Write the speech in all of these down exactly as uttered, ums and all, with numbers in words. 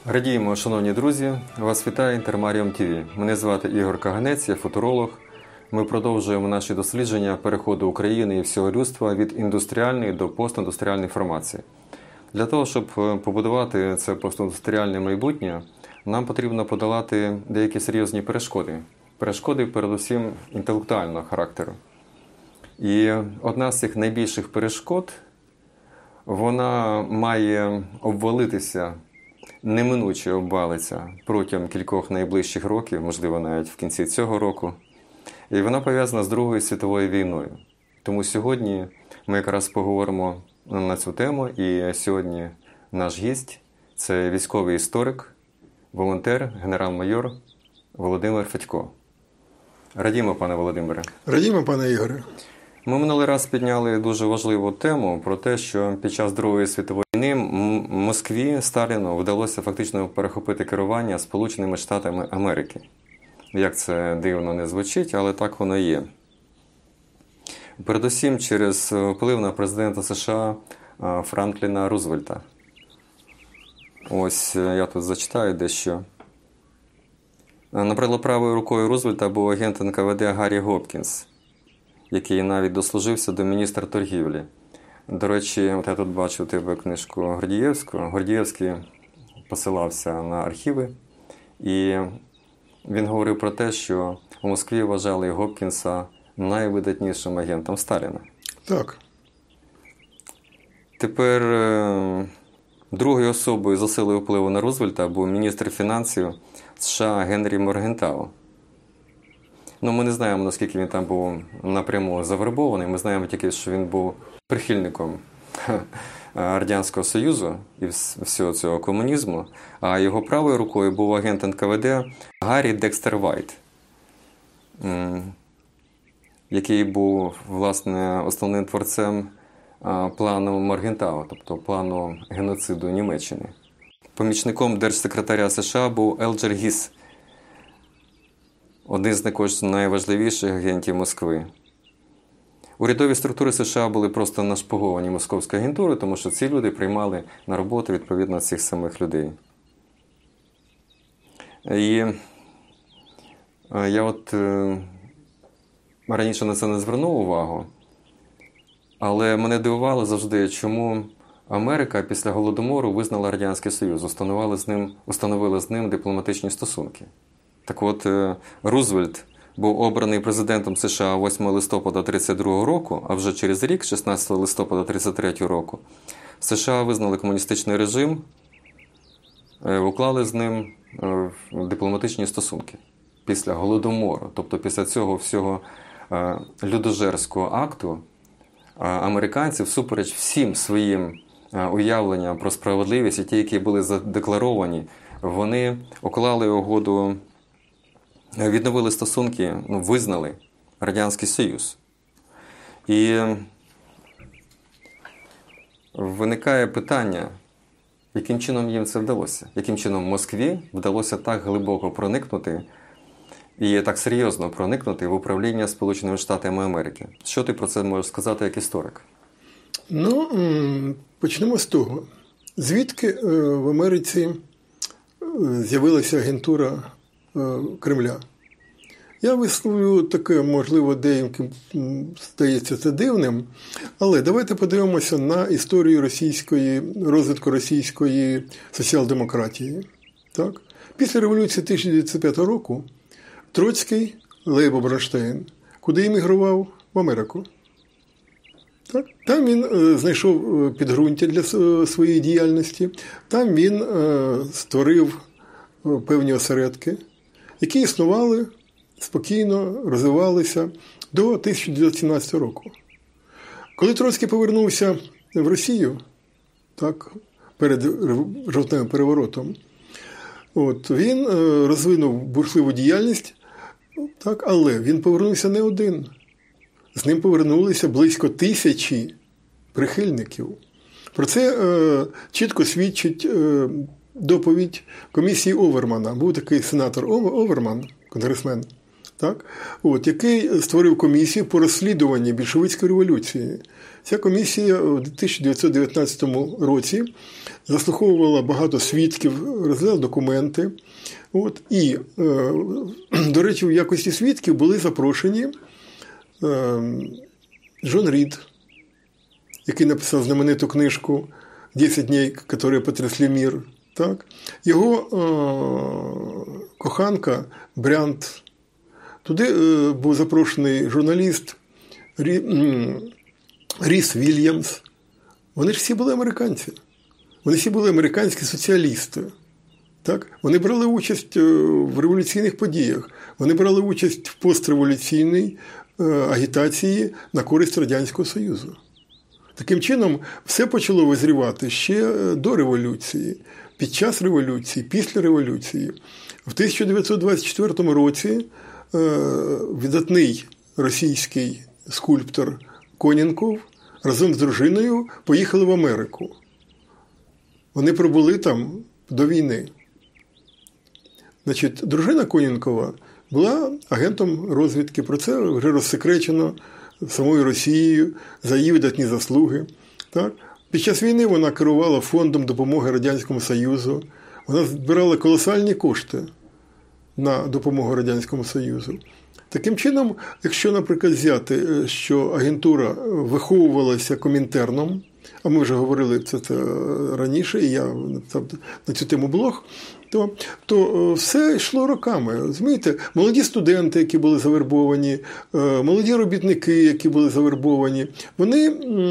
Радіємо, шановні друзі! Вас вітає Інтермаріум ті ві. Мене звати Ігор Каганець, я футуролог. Ми продовжуємо наші дослідження переходу України і всього людства від індустріальної до постіндустріальної формації. Для того, щоб побудувати це постіндустріальне майбутнє, нам потрібно подолати деякі серйозні перешкоди. Перешкоди, передусім, інтелектуального характеру. І одна з цих найбільших перешкод, вона має обвалитися, неминуче обвалиться протягом кількох найближчих років, можливо, навіть в кінці цього року. І вона пов'язана з Другою світовою війною. Тому сьогодні ми якраз поговоримо на цю тему. І сьогодні наш гість – це військовий історик, волонтер, генерал-майор Володимир Федько. Радімо, пане Володимире. Радімо, пане Ігоре. Ми минулий раз підняли дуже важливу тему про те, що під час Другої світової війни Москві, Сталіну, вдалося фактично перехопити керування Сполученими Штатами Америки. Як це дивно не звучить, але так воно є. Передусім через вплив на президента США Франкліна Рузвельта. Ось я тут зачитаю дещо. Наприклад, правою рукою Рузвельта був агент ен ка ве де Гаррі Гопкінс, який навіть дослужився до міністра торгівлі. До речі, от я тут бачу у тебе книжку Гордієвського. Гордієвський посилався на архіви, і він говорив про те, що у Москві вважали Гопкінса найвидатнішим агентом Сталіна. Так. Тепер другою особою за силою впливу на Рузвельта був міністр фінансів США Генрі Моргентау. Ну, ми не знаємо, наскільки він там був напряму завербований. Ми знаємо тільки, що він був прихильником Радянського Союзу і всього цього комунізму. А його правою рукою був агент ен ка ве де Гаррі Декстер Вайт, який був, власне, основним творцем плану Моргентау, тобто плану геноциду Німеччини. Помічником держсекретаря США був Елджер Гіс, один з також найважливіших агентів Москви. Урядові структури США були просто нашпиговані московською агентурою, тому що ці люди приймали на роботу відповідно цих самих людей. І я от раніше на це не звернув увагу, але мене дивувало завжди, чому Америка після Голодомору визнала Радянський Союз, установили з ним, установили з ним дипломатичні стосунки. Так от, Рузвельт був обраний президентом США восьмого листопада тридцять другого року, а вже через рік, шістнадцятого листопада тридцять третього року, США визнали комуністичний режим, уклали з ним дипломатичні стосунки після Голодомору. Тобто після цього всього людожерського акту американці, всупереч всім своїм уявленням про справедливість, і ті, які були задекларовані, вони уклали угоду, відновили стосунки, ну, визнали Радянський Союз. І виникає питання, яким чином їм це вдалося? Яким чином Москві вдалося так глибоко проникнути і так серйозно проникнути в управління Сполученими Штатами Америки? Що ти про це можеш сказати як історик? Ну, почнемо з того. Звідки в Америці з'явилася агентура Кремля? Я висловлю таке, можливо, деяким здається це дивним, але давайте подивимося на історію російської, розвитку російської соціал-демократії. Так? Після революції тисяча дев'ятсот п'ятого року Троцький, Лейбо Бронштейн, куди емігрував? В Америку. Так? Там він е, знайшов підґрунтя для своєї діяльності, там він е, створив певні осередки, які існували, спокійно розвивалися до тисяча дев'ятсот сімнадцятого року. Коли Троцький повернувся в Росію, так, перед жовтневим переворотом, от, він е, розвинув бурхливу діяльність, так, але він повернувся не один. З ним повернулися близько тисячі прихильників. Про це е, чітко свідчить е, доповідь комісії Овермана. Був такий сенатор Оверман, конгресмен, так, от, який створив комісію по розслідуванню більшовицької революції. Ця комісія у тисяча дев'ятсот дев'ятнадцятому році заслуховувала багато свідків, розглядала документи. От, і, е, до речі, в якості свідків були запрошені е, Джон Рід, який написав знамениту книжку «десять днів, які потрясли мир». Так? Його е, коханка Брянт. Туди е, був запрошений журналіст Рі, е, Ріс Вільямс. Вони ж всі були американці. Вони всі були американські соціалісти. Так? Вони брали участь в революційних подіях. Вони брали участь в постреволюційній е, агітації на користь Радянського Союзу. Таким чином, все почало визрівати ще до революції, під час революції, після революції. В тисяча дев'ятсот двадцять четвертому році е, видатний російський скульптор Конєнков разом з дружиною поїхали в Америку. Вони пробули там до війни. Значить, дружина Конєнкова була агентом розвідки. Про це вже розсекречено самою Росією за її видатні заслуги. Так? Під час війни вона керувала фондом допомоги Радянському Союзу. Вона збирала колосальні кошти на допомогу Радянському Союзу. Таким чином, якщо, наприклад, взяти, що агентура виховувалася Комінтерном, а ми вже говорили це, це раніше, і я написав на цю тему блог, то, то все йшло роками. Розумієте? Молоді студенти, які були завербовані, молоді робітники, які були завербовані, вони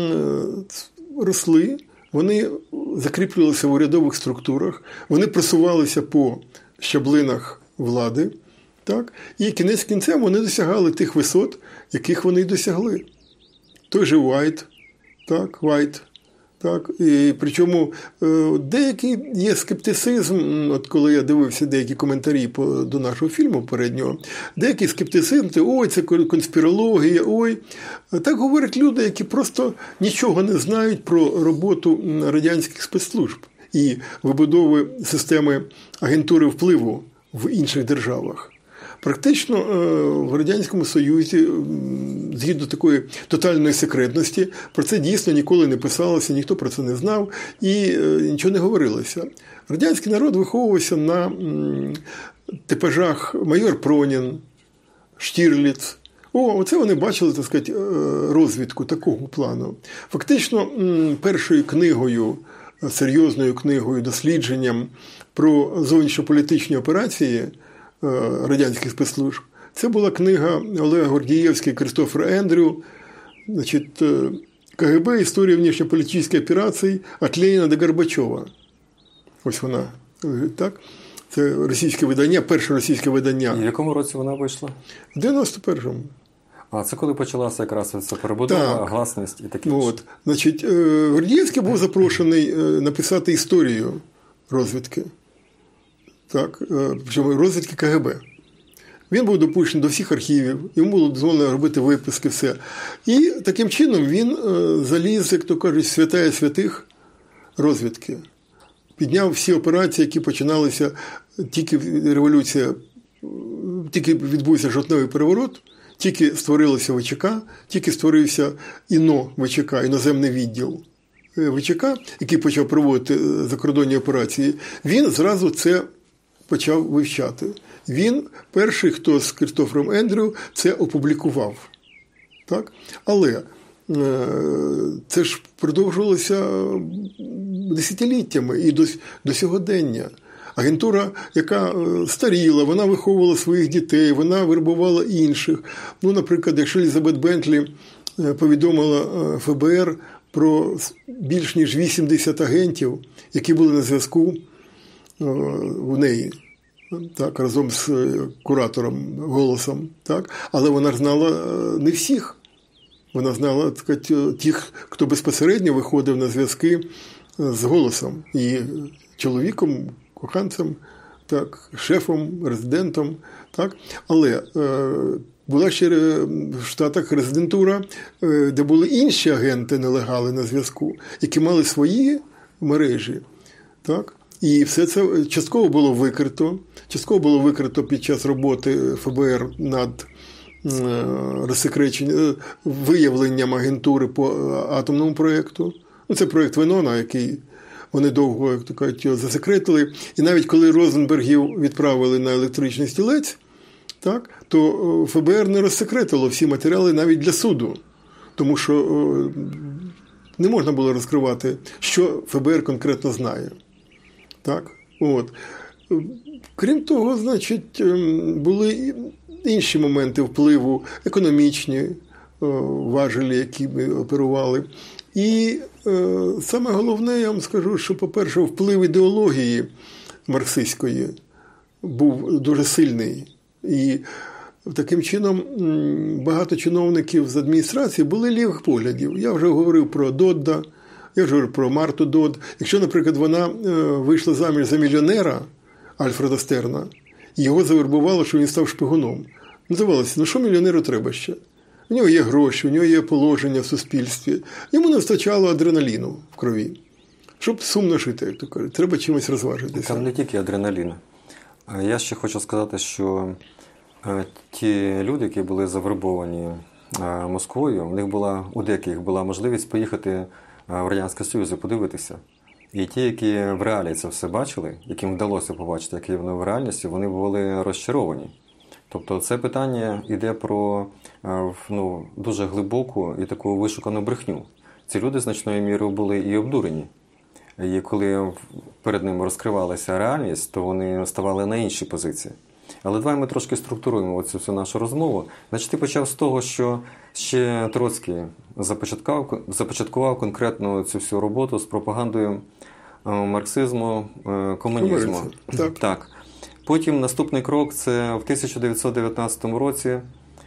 росли, вони закріплювалися в урядових структурах, вони просувалися по щаблинах влади, так? І кінець кінцем вони досягали тих висот, яких вони й досягли. Той же Вайт, так, Вайт, так, і причому деякий є скептицизм, от коли я дивився деякі коментарі по, до нашого фільму переднього, деякий скептицизм, ти, ой, це конспірологія, ой. Так говорять люди, які просто нічого не знають про роботу радянських спецслужб і вибудови системи агентури впливу в інших державах. Практично в Радянському Союзі, згідно такої тотальної секретності, про це дійсно ніколи не писалося, ніхто про це не знав і нічого не говорилося. Радянський народ виховувався на типажах майор Пронін, Штірліц. О, оце вони бачили, так сказати, розвідку такого плану. Фактично, першою книгою, серйозною книгою, дослідженням про зовнішньополітичні операції радянських спецслужб, це була книга Олега Гордієвського і Кристофера Ендрю, значить, КГБ «Історія внешньополітичних операцій від Леніна до Горбачова». Ось вона, так? Це російське видання, перше російське видання. І в якому році вона вийшла? В дев'яносто першому. А це коли почалася якраз ця перебудова, так, гласність і таке інше. От. Значить, Гордієвський був запрошений написати історію розвідки. Так, причому розвідки КГБ. Він був допущений до всіх архівів, йому було дозволено робити виписки, все. І таким чином він заліз, як то кажуть, святая святих розвідки. Підняв всі операції, які починалися, тільки революція, тільки відбувся жовтневий переворот, тільки створилося ВЧК, тільки створився ІНО ВЧК, іноземний відділ ВЧК, який почав проводити закордонні операції, він зразу це почав вивчати. Він перший, хто з Кристофером Ендрю це опублікував. Так? Але це ж продовжувалося десятиліттями і до, до сьогодення. Агентура, яка старіла, вона виховувала своїх дітей, вона вербувала інших. Ну, наприклад, якщо Елізабет Бентлі повідомила ФБР про більш ніж вісімдесят агентів, які були на зв'язку в неї, так, разом з куратором Голосом, так, але вона знала не всіх. Вона знала, так сказати, тих, хто безпосередньо виходив на зв'язки з Голосом і чоловіком, коханцем, так, шефом, резидентом, так. Але е, була ще в Штатах резидентура, е, де були інші агенти нелегали на зв'язку, які мали свої мережі, так. І все це частково було викрито. Частково було викрито під час роботи ФБР над розсекреченням, виявленням агентури по атомному проєкту. Ну, це проєкт Венона, який вони довго, як то кажуть, його засекретили. І навіть коли Розенбергів відправили на електричний стілець, так, то ФБР не розсекретило всі матеріали навіть для суду. Тому що не можна було розкривати, що ФБР конкретно знає. Так? От. Крім того, значить, були інші моменти впливу, економічні важелі, які ми оперували. І е, саме головне, я вам скажу, що, по-перше, вплив ідеології марксистської був дуже сильний. І таким чином багато чиновників з адміністрації були лівих поглядів. Я вже говорив про Додда, я вже говорив про Марту Додд. Якщо, наприклад, вона вийшла заміж за мільйонера Альфреда Стерна, і його завербувало, що він став шпигуном. Називалося, ну що мільйонеру треба ще? У нього є гроші, у нього є положення в суспільстві. Йому не вистачало адреналіну в крові. Щоб сумно жити, як то кажуть. Треба чимось розважитися. Там не тільки адреналін. Я ще хочу сказати, що ті люди, які були завербовані Москвою, у них була, у деяких була можливість поїхати в Радянський Союз і подивитися. І ті, які в реалі це все бачили, яким вдалося побачити, які воно в реальності, вони були розчаровані. Тобто це питання йде про ну, дуже глибоку і таку вишукану брехню. Ці люди значною мірою були і обдурені. І коли перед ними розкривалася реальність, то вони ставали на інші позиції. Але давай ми трошки структуруємо цю всю нашу розмову. Значить, ти почав з того, що ще Троцький започаткував, започаткував конкретно цю всю роботу з пропагандою марксизму, комунізму. Так. Так. Потім наступний крок – це в тисяча дев'ятсот дев'ятнадцятому році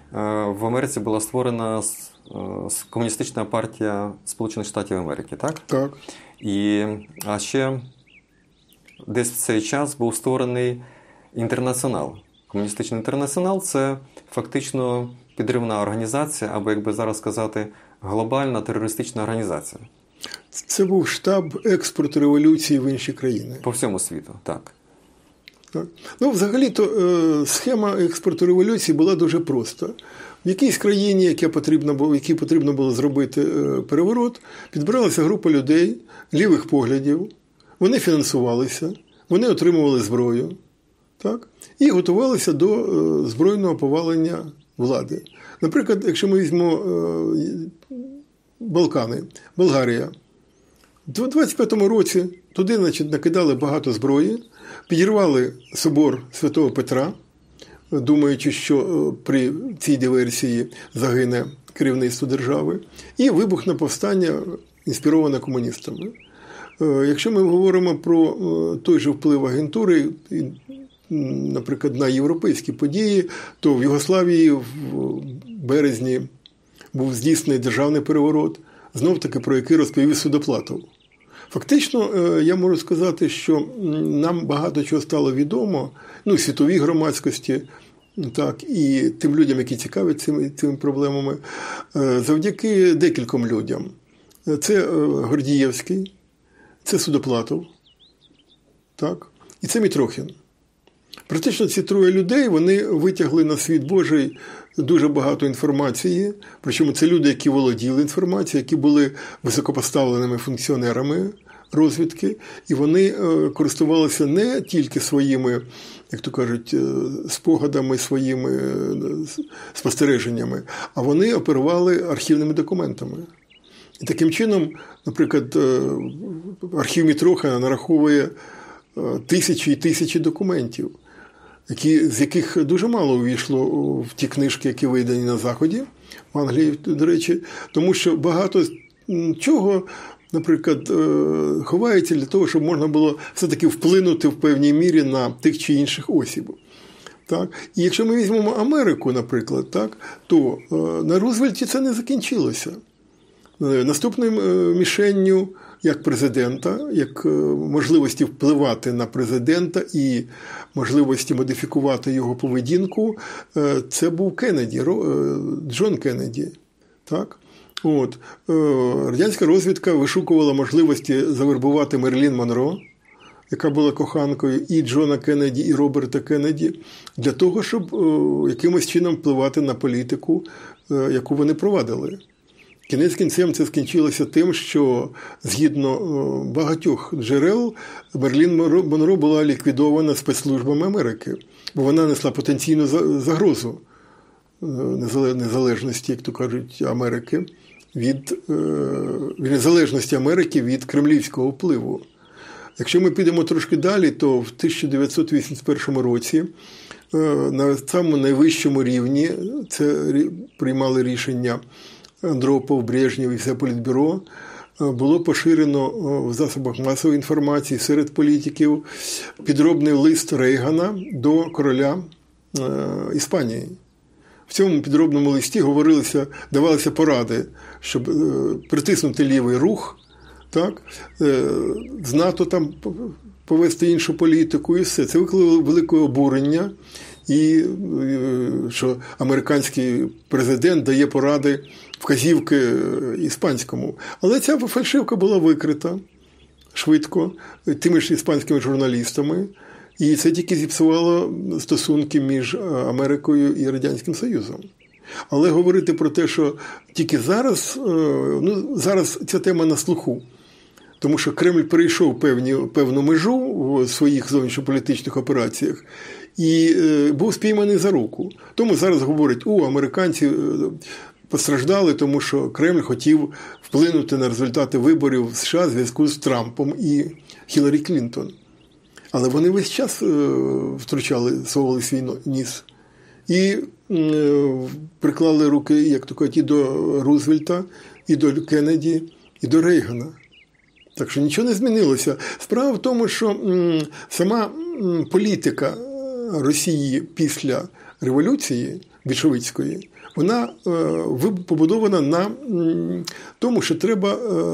в Америці була створена комуністична партія Сполучених Штатів Америки, так? Так. І, а ще десь в цей час був створений Інтернаціонал. Комуністичний інтернаціонал – це фактично підривна організація, або, як би зараз сказати, глобальна терористична організація. Це був штаб експорту революції в інші країни. По всьому світу, так. Так. Ну, взагалі-то е, схема експорту революції була дуже проста. В якійсь країні, яка потрібно було, якій потрібно було зробити е, переворот, підбиралася група людей лівих поглядів, вони фінансувалися, вони отримували зброю, так? І готувалися до е, збройного повалення влади. Наприклад, якщо ми візьмемо е, Балкани, Болгарія. У двадцять п'ятому році туди, значить, накидали багато зброї, підірвали собор Святого Петра, думаючи, що при цій диверсії загине керівництво держави, і вибухне повстання, інспіроване комуністами. Якщо ми говоримо про той же вплив агентури, наприклад, на європейські події, то в Югославії в березні був здійснений державний переворот, знов-таки про який розповів Судоплатов. Фактично, я можу сказати, що нам багато чого стало відомо, ну, світовій громадськості, так, і тим людям, які цікавляться цими, цими проблемами, завдяки декільком людям. Це Гордієвський, це Судоплатов, так, і це Мітрохін. Практично ці троє людей, вони витягли на світ Божий дуже багато інформації, причому це люди, які володіли інформацією, які були високопоставленими функціонерами розвідки, і вони користувалися не тільки своїми, як то кажуть, спогадами, своїми спостереженнями, а вони оперували архівними документами. І таким чином, наприклад, архів Мітрохіна нараховує тисячі і тисячі документів, які, з яких дуже мало увійшло в ті книжки, які видані на Заході, в Англії, до речі, тому що багато чого, наприклад, ховається для того, щоб можна було все-таки вплинути в певній мірі на тих чи інших осіб. Так? І якщо ми візьмемо Америку, наприклад, так, то на Рузвельті це не закінчилося. Наступною мішенню як президента, як можливості впливати на президента і можливості модифікувати його поведінку, це був Кеннеді, Джон Кеннеді. Так? От. Радянська розвідка вишукувала можливості завербувати Мерлін Монро, яка була коханкою і Джона Кеннеді, і Роберта Кеннеді, для того, щоб о, якимось чином впливати на політику, о, яку вони провадили. Кінець кінцем це скінчилося тим, що згідно о, багатьох джерел Мерлін Монро була ліквідована спецслужбами Америки, бо вона несла потенційну загрозу незалежності, як то кажуть, Америки, від незалежності Америки від кремлівського впливу. Якщо ми підемо трошки далі, то в тисяча дев'ятсот вісімдесят першому році на самому найвищому рівні це приймали рішення Андропов, Брежнєв і все Політбюро, було поширено в засобах масової інформації серед політиків підробний лист Рейгана до короля Іспанії. В цьому підробному листі говорилося, давалися поради, щоб притиснути лівий рух, так, з НАТО там повести іншу політику і все. Це викликало велике обурення, і що американський президент дає поради, вказівки іспанському. Але ця фальшивка була викрита швидко тими ж іспанськими журналістами, і це тільки зіпсувало стосунки між Америкою і Радянським Союзом. Але говорити про те, що тільки зараз, ну, зараз ця тема на слуху, тому що Кремль перейшов певні, певну межу в своїх зовнішньополітичних операціях і був спійманий за руку. Тому зараз говорять, о, американці постраждали, тому що Кремль хотів вплинути на результати виборів в США в зв'язку з Трампом і Хіларі Клінтон. Але вони весь час втручали, совали свій ніс. І приклали руки, як то кажуть, і до Рузвельта, і до Кеннеді, і до Рейгана. Так що нічого не змінилося. Справа в тому, що сама політика Росії після революції більшовицької, вона побудована на тому, що треба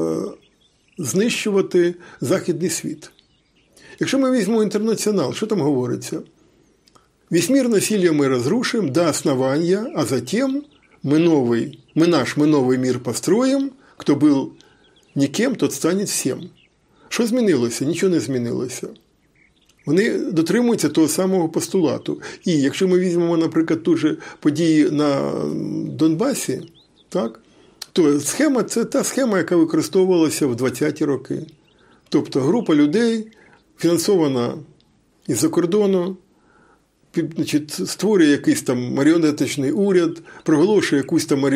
знищувати західний світ. Якщо ми візьмемо «Інтернаціонал», що там говориться? «Весь мир насилием мы разрушим до основания, а затем мы, новый, мы наш мы новый мир построим, кто был ніким, тот стане всім». Що змінилося? Нічого не змінилося. Вони дотримуються того самого постулату. І якщо ми візьмемо, наприклад, ту же події на Донбасі, так, то схема – це та схема, яка використовувалася в двадцяті роки. Тобто група людей, фінансована із-за кордону, значить, створює якийсь там маріонеточний уряд, проголошує якусь там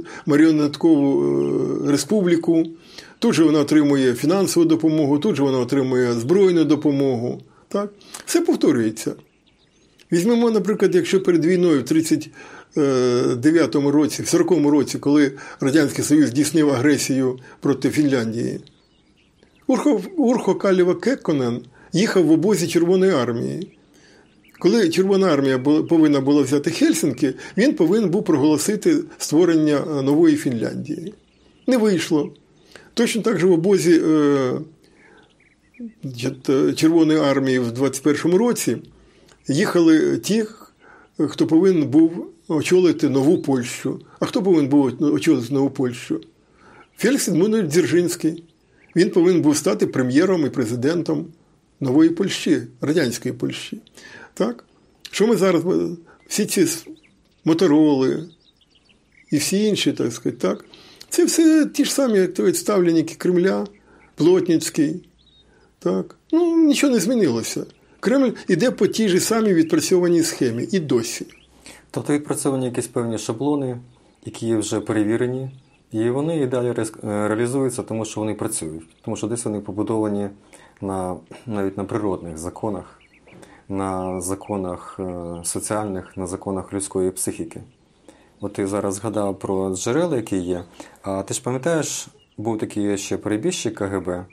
маріонеткову республіку, тут же вона отримує фінансову допомогу, тут же вона отримує збройну допомогу. Так? Все повторюється. Візьмемо, наприклад, якщо перед війною в тридцять дев'ятому році, в сороковому році, коли Радянський Союз здійснив агресію проти Фінляндії, Урхо, Урхо Калєва Кекконен їхав в обозі Червоної армії. Коли Червона армія повинна була взяти Хельсинки, він повинен був проголосити створення нової Фінляндії. Не вийшло. Точно так же в обозі е, Червоної армії в двадцять першому році їхали ті, хто повинен був очолити нову Польщу. А хто повинен був очолити нову Польщу? Фелікс Едмундович Дзержинський. Він повинен був стати прем'єром і президентом нової Польщі, радянської Польщі. Так? Що ми зараз, всі ці мотороли і всі інші, так сказати, так? Це все ті ж самі, як то ставленники Кремля, Плотницький. Так? Ну, нічого не змінилося. Кремль іде по тій же самій відпрацьованій схемі і досі. Тобто відпрацьовані якісь певні шаблони, які вже перевірені, і вони і далі реалізуються, тому що вони працюють. Тому що десь вони побудовані на, навіть на природних законах, на законах соціальних, на законах людської психіки. От ти зараз згадав про джерела, які є. А ти ж пам'ятаєш, був такий ще перебіжчик ка ге бе,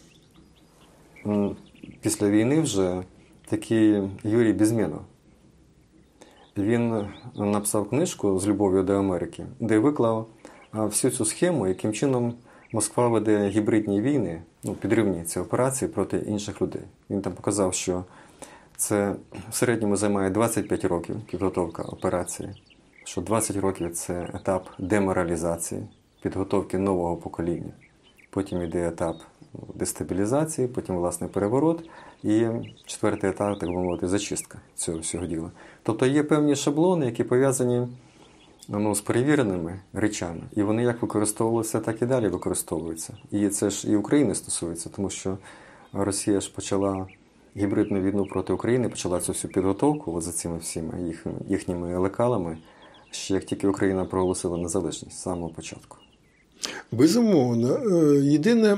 після війни вже такий Юрій Безменов. Він написав книжку «З любов'ю до Америки», де виклав всю цю схему, яким чином Москва веде гібридні війни, ну, підривні ці операції проти інших людей. Він там показав, що це в середньому займає двадцять п'ять років підготовка операції, що двадцять років – це етап деморалізації, підготовки нового покоління. Потім йде етап дестабілізації, потім, власне, переворот і четвертий етап, так би мовити, зачистка цього всього діла. Тобто є певні шаблони, які пов'язані ну, з перевіреними речами. І вони як використовувалися, так і далі використовуються. І це ж і України стосується, тому що Росія ж почала гібридну війну проти України, почала цю всю підготовку от за цими всіма їх, їхніми лекалами, ще як тільки Україна проголосила незалежність з самого початку. Безумовно. Єдине,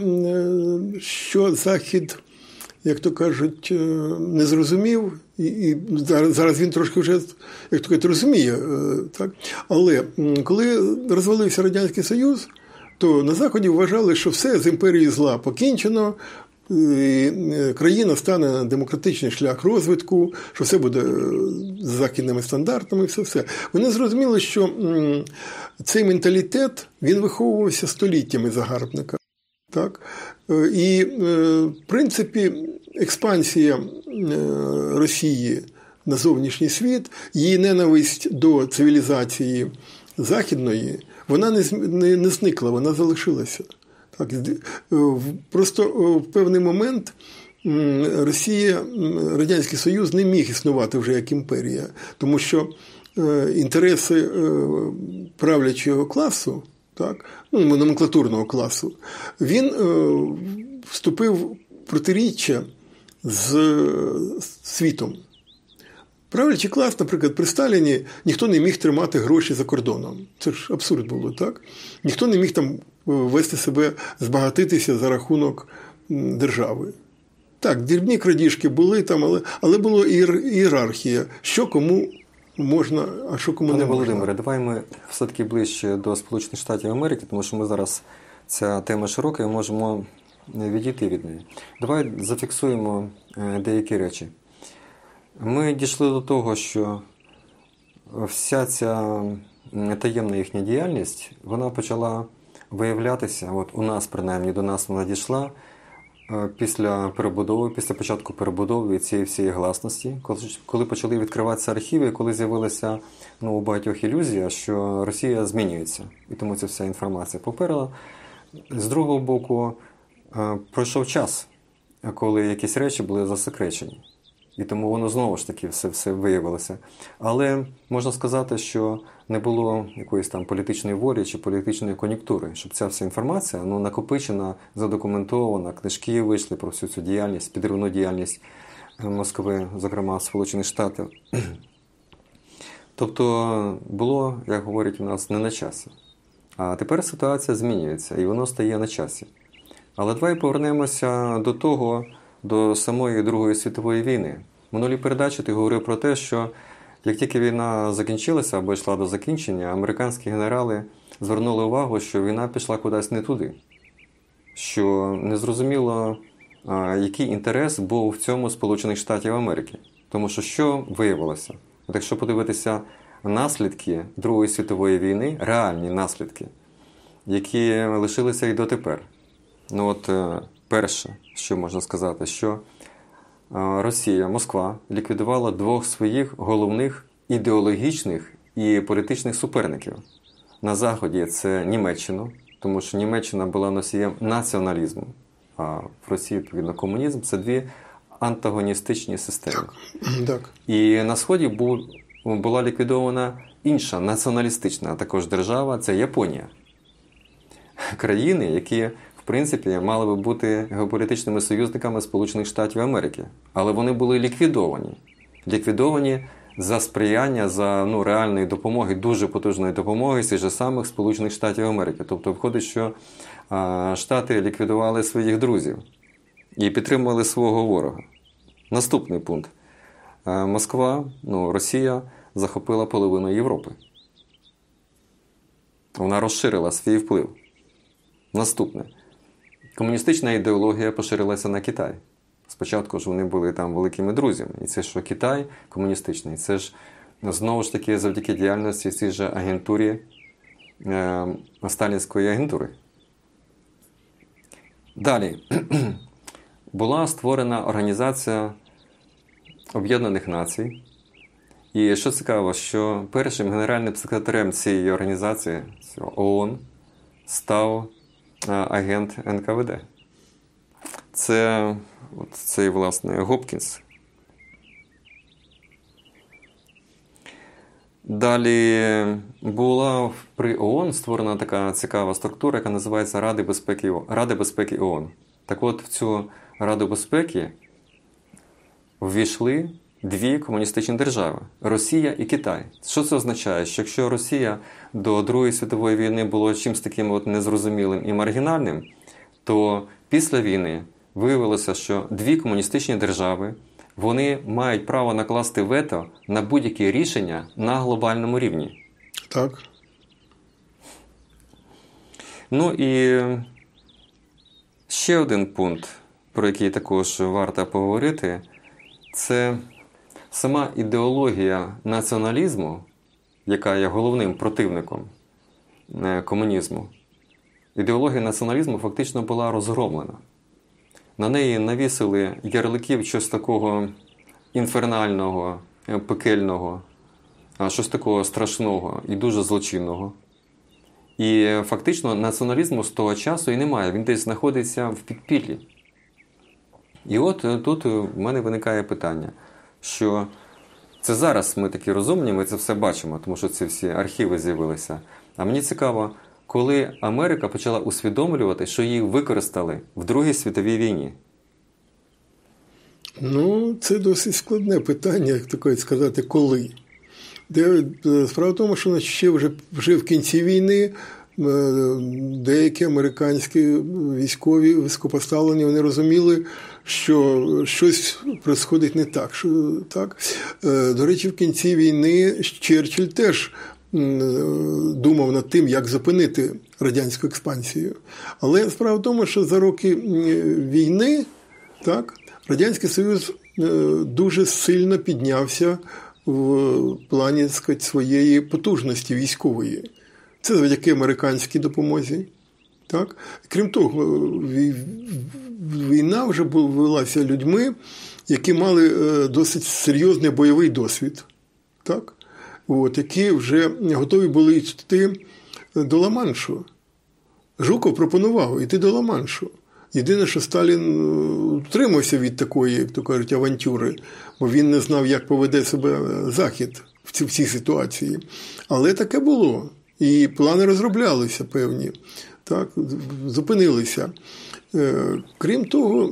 що Захід, як то кажуть, не зрозумів, і, і зараз, зараз він трошки вже, як то кажуть, розуміє. Так? Але коли розвалився Радянський Союз, то на Заході вважали, що все з імперії зла покінчено, і країна стане на демократичний шлях розвитку, що все буде з західними стандартами, все-все. Вони зрозуміли, що цей менталітет, він виховувався століттями загарбника. Так? І, в принципі, експансія Росії на зовнішній світ, її ненависть до цивілізації західної, вона не, не, не зникла, вона залишилася. Так, просто в певний момент Росія, Радянський Союз не міг існувати вже як імперія, тому що інтереси правлячого класу, так, ну, номенклатурного класу, він вступив в протиріччя з світом. Правлячий клас, наприклад, при Сталіні ніхто не міг тримати гроші за кордоном. Це ж абсурд було, так? Ніхто не міг там вести себе, збагатитися за рахунок держави. Так, дрібні крадіжки були там, але, але була ієрархія, що кому можна, а що кому Пане не можна. Володимире, давай ми все-таки ближче до Сполучених Штатів Америки, тому що ми зараз, ця тема широка, і можемо відійти від неї. Давай зафіксуємо деякі речі. Ми дійшли до того, що вся ця таємна їхня діяльність, вона почала виявлятися, от у нас, принаймні, до нас вона дійшла після перебудови, після початку перебудови цієї всієї гласності, коли почали відкриватися архіви, коли з'явилася ну, у багатьох ілюзія, що Росія змінюється. І тому ця вся інформація поперла. З другого боку, пройшов час, коли якісь речі були засекречені. І тому воно знову ж таки все, все виявилося. Але можна сказати, що не було якоїсь там політичної волі чи політичної кон'юнктури, щоб ця вся інформація ну, накопичена, задокументована, книжки вийшли про всю цю діяльність, підривну діяльність Москви, зокрема Сполучених Штатів. Тобто було, як говорять у нас, не на часі. А тепер ситуація змінюється, і воно стає на часі. Але давай повернемося до того, до самої Другої світової війни. В минулій передачі ти говорив про те, що як тільки війна закінчилася або йшла до закінчення, американські генерали звернули увагу, що війна пішла кудись не туди. Що незрозуміло, який інтерес був в цьому Сполучених Штатів Америки. Тому що що виявилося? От якщо подивитися наслідки Другої світової війни, реальні наслідки, які лишилися і дотепер. Ну от перше, що можна сказати, що Росія, Москва ліквідувала двох своїх головних ідеологічних і політичних суперників. На Заході це Німеччину, тому що Німеччина була носієм націоналізму, а в Росії, відповідно, комунізм – це дві антагоністичні системи. Так. І на Сході був, була ліквідована інша націоналістична, а також держава – це Японія. Країни, які в принципі, мали би бути геополітичними союзниками Сполучених Штатів Америки. Але вони були ліквідовані. Ліквідовані за сприяння, за ну, реальної допомоги, дуже потужної допомоги з же самих Сполучених Штатів Америки. Тобто виходить, що а, Штати ліквідували своїх друзів і підтримували свого ворога. Наступний пункт. А, Москва, ну, Росія захопила половину Європи. Вона розширила свій вплив. Наступне. Комуністична ідеологія поширилася на Китай. Спочатку ж вони були там великими друзями. І це що Китай комуністичний, це ж знову ж таки завдяки діяльності цій же агентурі, е, сталінської агентури. Далі. Була створена Організація Об'єднаних Націй. І що цікаво, що першим генеральним секретарем цієї організації, ООН, став агент ен ка ве де. це от цей, власне, Гопкінс. Далі була при ООН створена така цікава структура, яка називається Ради безпеки, Ради безпеки ООН. Так от, в цю Раду безпеки ввійшли дві комуністичні держави – Росія і Китай. Що це означає? Що якщо Росія до Другої світової війни було чимось таким от незрозумілим і маргінальним, то після війни виявилося, що дві комуністичні держави, вони мають право накласти вето на будь-які рішення на глобальному рівні. Так. Ну і ще один пункт, про який також варто поговорити, це сама ідеологія націоналізму, яка є головним противником комунізму. Ідеологія націоналізму фактично була розгромлена. На неї навісили ярликів щось такого інфернального, пекельного, щось такого страшного і дуже злочинного. І фактично націоналізму з того часу і немає, він десь знаходиться в підпіллі. І от тут в мене виникає питання, що це зараз ми такі розумні, ми це все бачимо, тому що ці всі архіви з'явилися. А мені цікаво, коли Америка почала усвідомлювати, що її використали в Другій світовій війні? Ну, це досить складне питання, як таке сказати, коли. Де, справа в тому, що ще вже, вже в кінці війни деякі американські військові, високопоставлені, вони розуміли, що щось відбувається не так. Що, так. До речі, в кінці війни Черчилль теж думав над тим, як зупинити радянську експансію. Але справа в тому, що за роки війни так, Радянський Союз дуже сильно піднявся в плані, так сказати, своєї потужності військової. Це завдяки американській допомозі. Так? Крім того, війна вже велася людьми, які мали досить серйозний бойовий досвід. Так? От, які вже готові були йти до Ла-Маншу. Жуков пропонував йти до Ла-Маншу. Єдине, що Сталін утримався від такої, як то кажуть, авантюри, бо він не знав, як поведе себе Захід в цій, в цій ситуації. Але таке було. І плани розроблялися певні. Так, зупинилися. Крім того,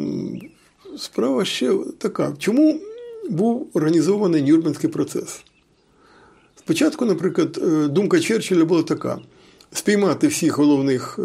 справа ще така. Чому був організований Нюрнберзький процес? Спочатку, наприклад, думка Черчилля була така. Спіймати всіх головних,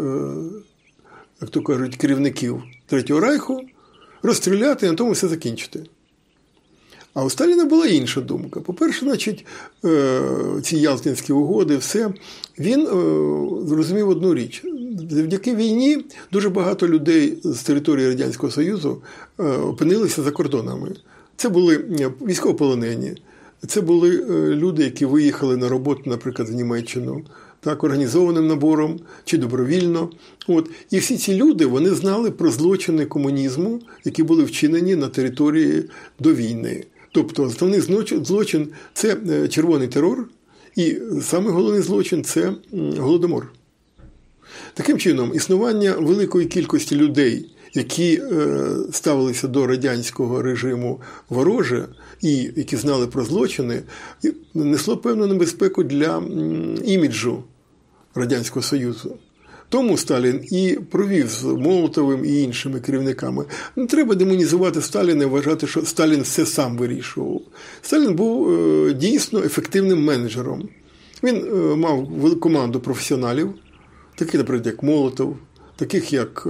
як то кажуть, керівників Третього Райху, розстріляти і на тому все закінчити. А у Сталіна була інша думка. По-перше, значить, ці Ялтинські угоди, все. Він зрозумів одну річ. Завдяки війні дуже багато людей з території Радянського Союзу опинилися за кордонами. Це були військовополонені, це були люди, які виїхали на роботу, наприклад, в Німеччину, так, організованим набором чи добровільно. От. І всі ці люди, вони знали про злочини комунізму, які були вчинені на території до війни. Тобто основний злочин – це червоний терор, і саме головний злочин – це Голодомор. Таким чином, існування великої кількості людей, які ставилися до радянського режиму вороже і які знали про злочини, несло певну небезпеку для іміджу Радянського Союзу. Тому Сталін і провів з Молотовим і іншими керівниками. Не треба демонізувати Сталіна і вважати, що Сталін все сам вирішував. Сталін був дійсно ефективним менеджером. Він мав велику команду професіоналів, таких, наприклад, як Молотов, таких, як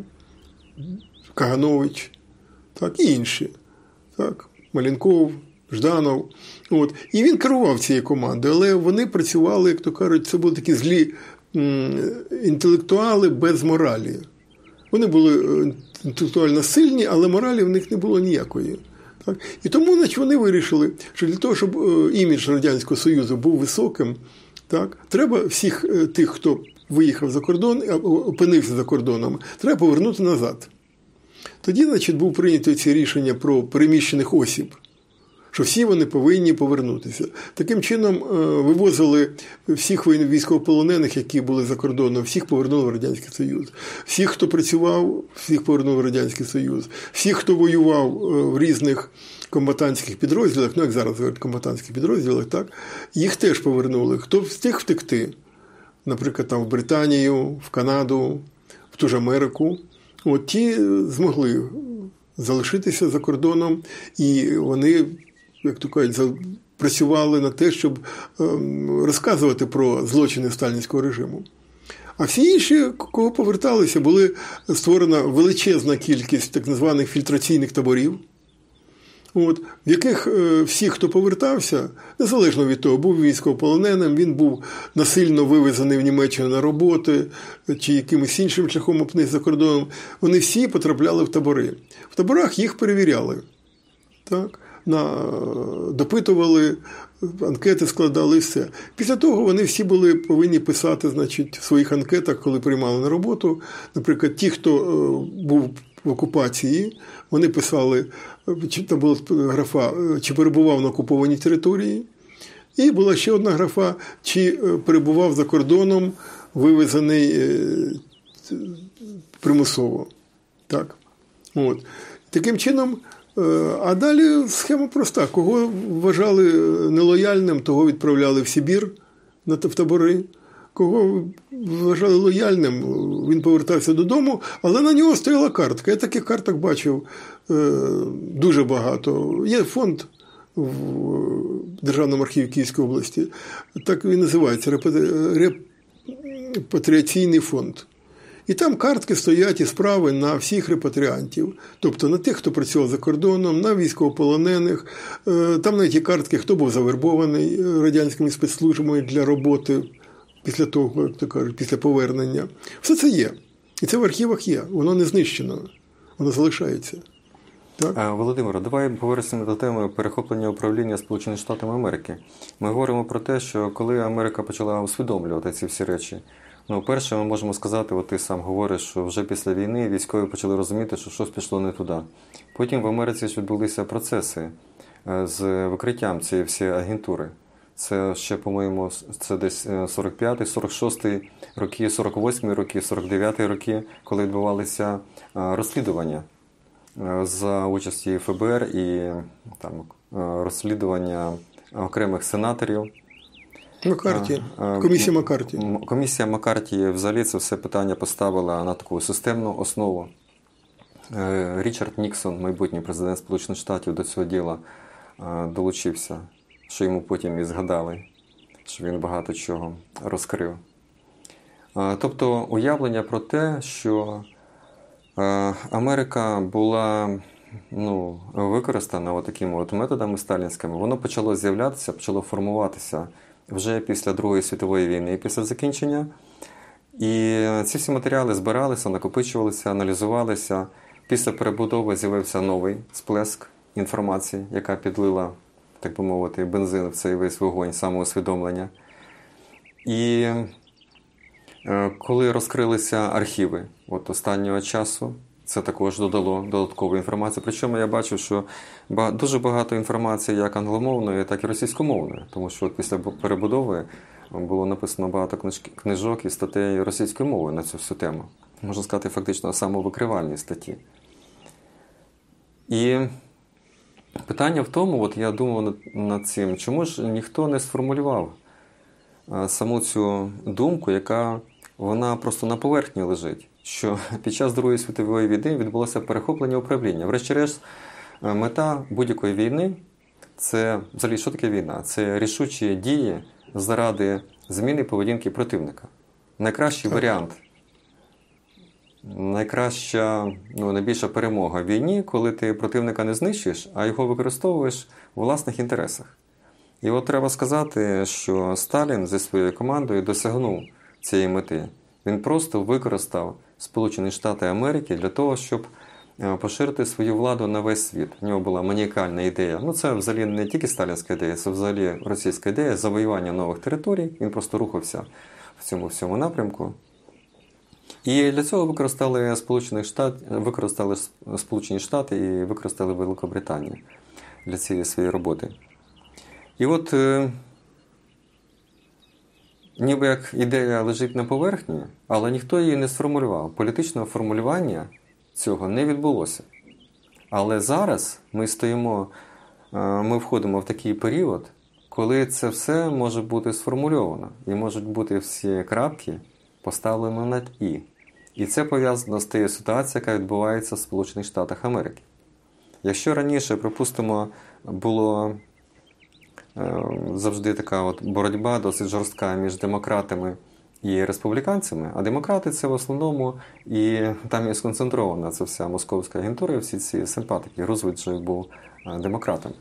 Каганович, так, і інші. Так, Маленков, Жданов. От. І він керував цією командою, але вони працювали, як то кажуть, це були такі злі інтелектуали без моралі. Вони були інтелектуально сильні, але моралі в них не було ніякої. Так? І тому, значить, вони вирішили, що для того, щоб імідж Радянського Союзу був високим, так, треба всіх тих, хто виїхав за кордон, опинився за кордоном, треба повернути назад. Тоді, значить, був прийнято ці рішення про переміщених осіб, що всі вони повинні повернутися. Таким чином вивозили всіх військовополонених, які були за кордоном, всіх повернули в Радянський Союз. Всіх, хто працював, всіх повернули в Радянський Союз. Всіх, хто воював в різних комбатантських підрозділах, ну як зараз говорять, комбатантських підрозділах, так, їх теж повернули. Хто встиг втекти, наприклад, там в Британію, в Канаду, в ту ж Америку, от ті змогли залишитися за кордоном, і вони, як то кажуть, працювали на те, щоб розказувати про злочини сталінського режиму. А всі інші, кого поверталися, були створена величезна кількість так званих фільтраційних таборів, от, в яких всі, хто повертався, незалежно від того, був військовополоненим, він був насильно вивезений в Німеччину на роботи, чи якимось іншим шляхом опинився за кордоном, вони всі потрапляли в табори. В таборах їх перевіряли, так, на, допитували, анкети складали і все. Після того вони всі були повинні писати, значить, в своїх анкетах, коли приймали на роботу. Наприклад, ті, хто був в окупації, вони писали, чи там була графа, чи перебував на окупованій території, і була ще одна графа, чи перебував за кордоном, вивезений примусово. Так. От. Таким чином, а далі схема проста. Кого вважали нелояльним, того відправляли в Сибір, в табори. Кого вважали лояльним, він повертався додому, але на нього стояла картка. Я таких карток бачив дуже багато. Є фонд в Державному архіві Київської області, так він називається, репатріаційний фонд. І там картки стоять і справи на всіх репатріантів. Тобто на тих, хто працював за кордоном, на військовополонених. Там навіть є картки, хто був завербований радянськими спецслужбами для роботи після того, як то кажуть, після повернення. Все це є. І це в архівах є. Воно не знищено. Воно залишається. Так? Володимире, давай повернемося до теми перехоплення управління Сполучених Штатів Америки. Ми говоримо про те, що коли Америка почала усвідомлювати ці всі речі, ну, перше, ми можемо сказати, от ти сам говориш, що вже після війни військові почали розуміти, що щось пішло не туди. Потім в Америці ж відбулися процеси з викриттям цієї всієї агентури. Це ще, по-моєму, це десь сорок п'ятий, сорок шостий роки, сорок восьмий роки, сорок дев'ятий роки, коли відбувалися розслідування за участі еф бе ер і там, розслідування окремих сенаторів. Маккарті. Комісія Маккарті. Комісія Маккарті взагалі це все питання поставила на таку системну основу. Річард Ніксон, майбутній президент Сполучених Штатів, до цього діла долучився, що йому потім і згадали, що він багато чого розкрив. Тобто уявлення про те, що Америка була ну, використана такими от методами сталінськими, воно почало з'являтися, почало формуватися вже після Другої світової війни і після закінчення. І ці всі матеріали збиралися, накопичувалися, аналізувалися. Після перебудови з'явився новий сплеск інформації, яка підлила, так би мовити, бензин в цей весь вогонь самоусвідомлення. І коли розкрилися архіви от останнього часу, це також додало додаткову інформацію. Причому я бачив, що дуже багато інформації як англомовної, так і російськомовної. Тому що от після перебудови було написано багато книжок і статей російською мовою на цю всю тему. Можна сказати, фактично самовикривальні статті. І питання в тому, от я думав над цим, чому ж ніхто не сформулював саму цю думку, яка вона просто на поверхні лежить, що під час Другої світової війни відбулося перехоплення управління. Врешті-решт, мета будь-якої війни – це, взагалі, що таке війна? Це рішучі дії заради зміни поведінки противника. Найкращий варіант, найкраща, ну, найбільша перемога в війні, коли ти противника не знищуєш, а його використовуєш у власних інтересах. І от треба сказати, що Сталін зі своєю командою досягнув цієї мети. Він просто використав Сполучені Штати Америки для того, щоб поширити свою владу на весь світ. У нього була маніакальна ідея. Ну, це взагалі не тільки сталінська ідея, це взагалі російська ідея завоювання нових територій. Він просто рухався в цьому всьому напрямку. І для цього використали Сполучені Штати, використали Сполучені Штати і використали Великобританію. для цієї своєї роботи. І от е, ніби як ідея лежить на поверхні, але ніхто її не сформулював. Політичного формулювання цього не відбулося. Але зараз ми стоїмо, ми входимо в такий період, коли це все може бути сформульовано. І можуть бути всі крапки поставлені над «і». І це пов'язано з тією ситуацією, яка відбувається в Сполучених Штатах Америки. Якщо раніше, припустимо, було завжди така от боротьба досить жорстка між демократами і республіканцями, а демократи – це в основному, і там і сконцентрована ця вся московська агентура, і всі ці симпатики. Рузвельт же був демократом.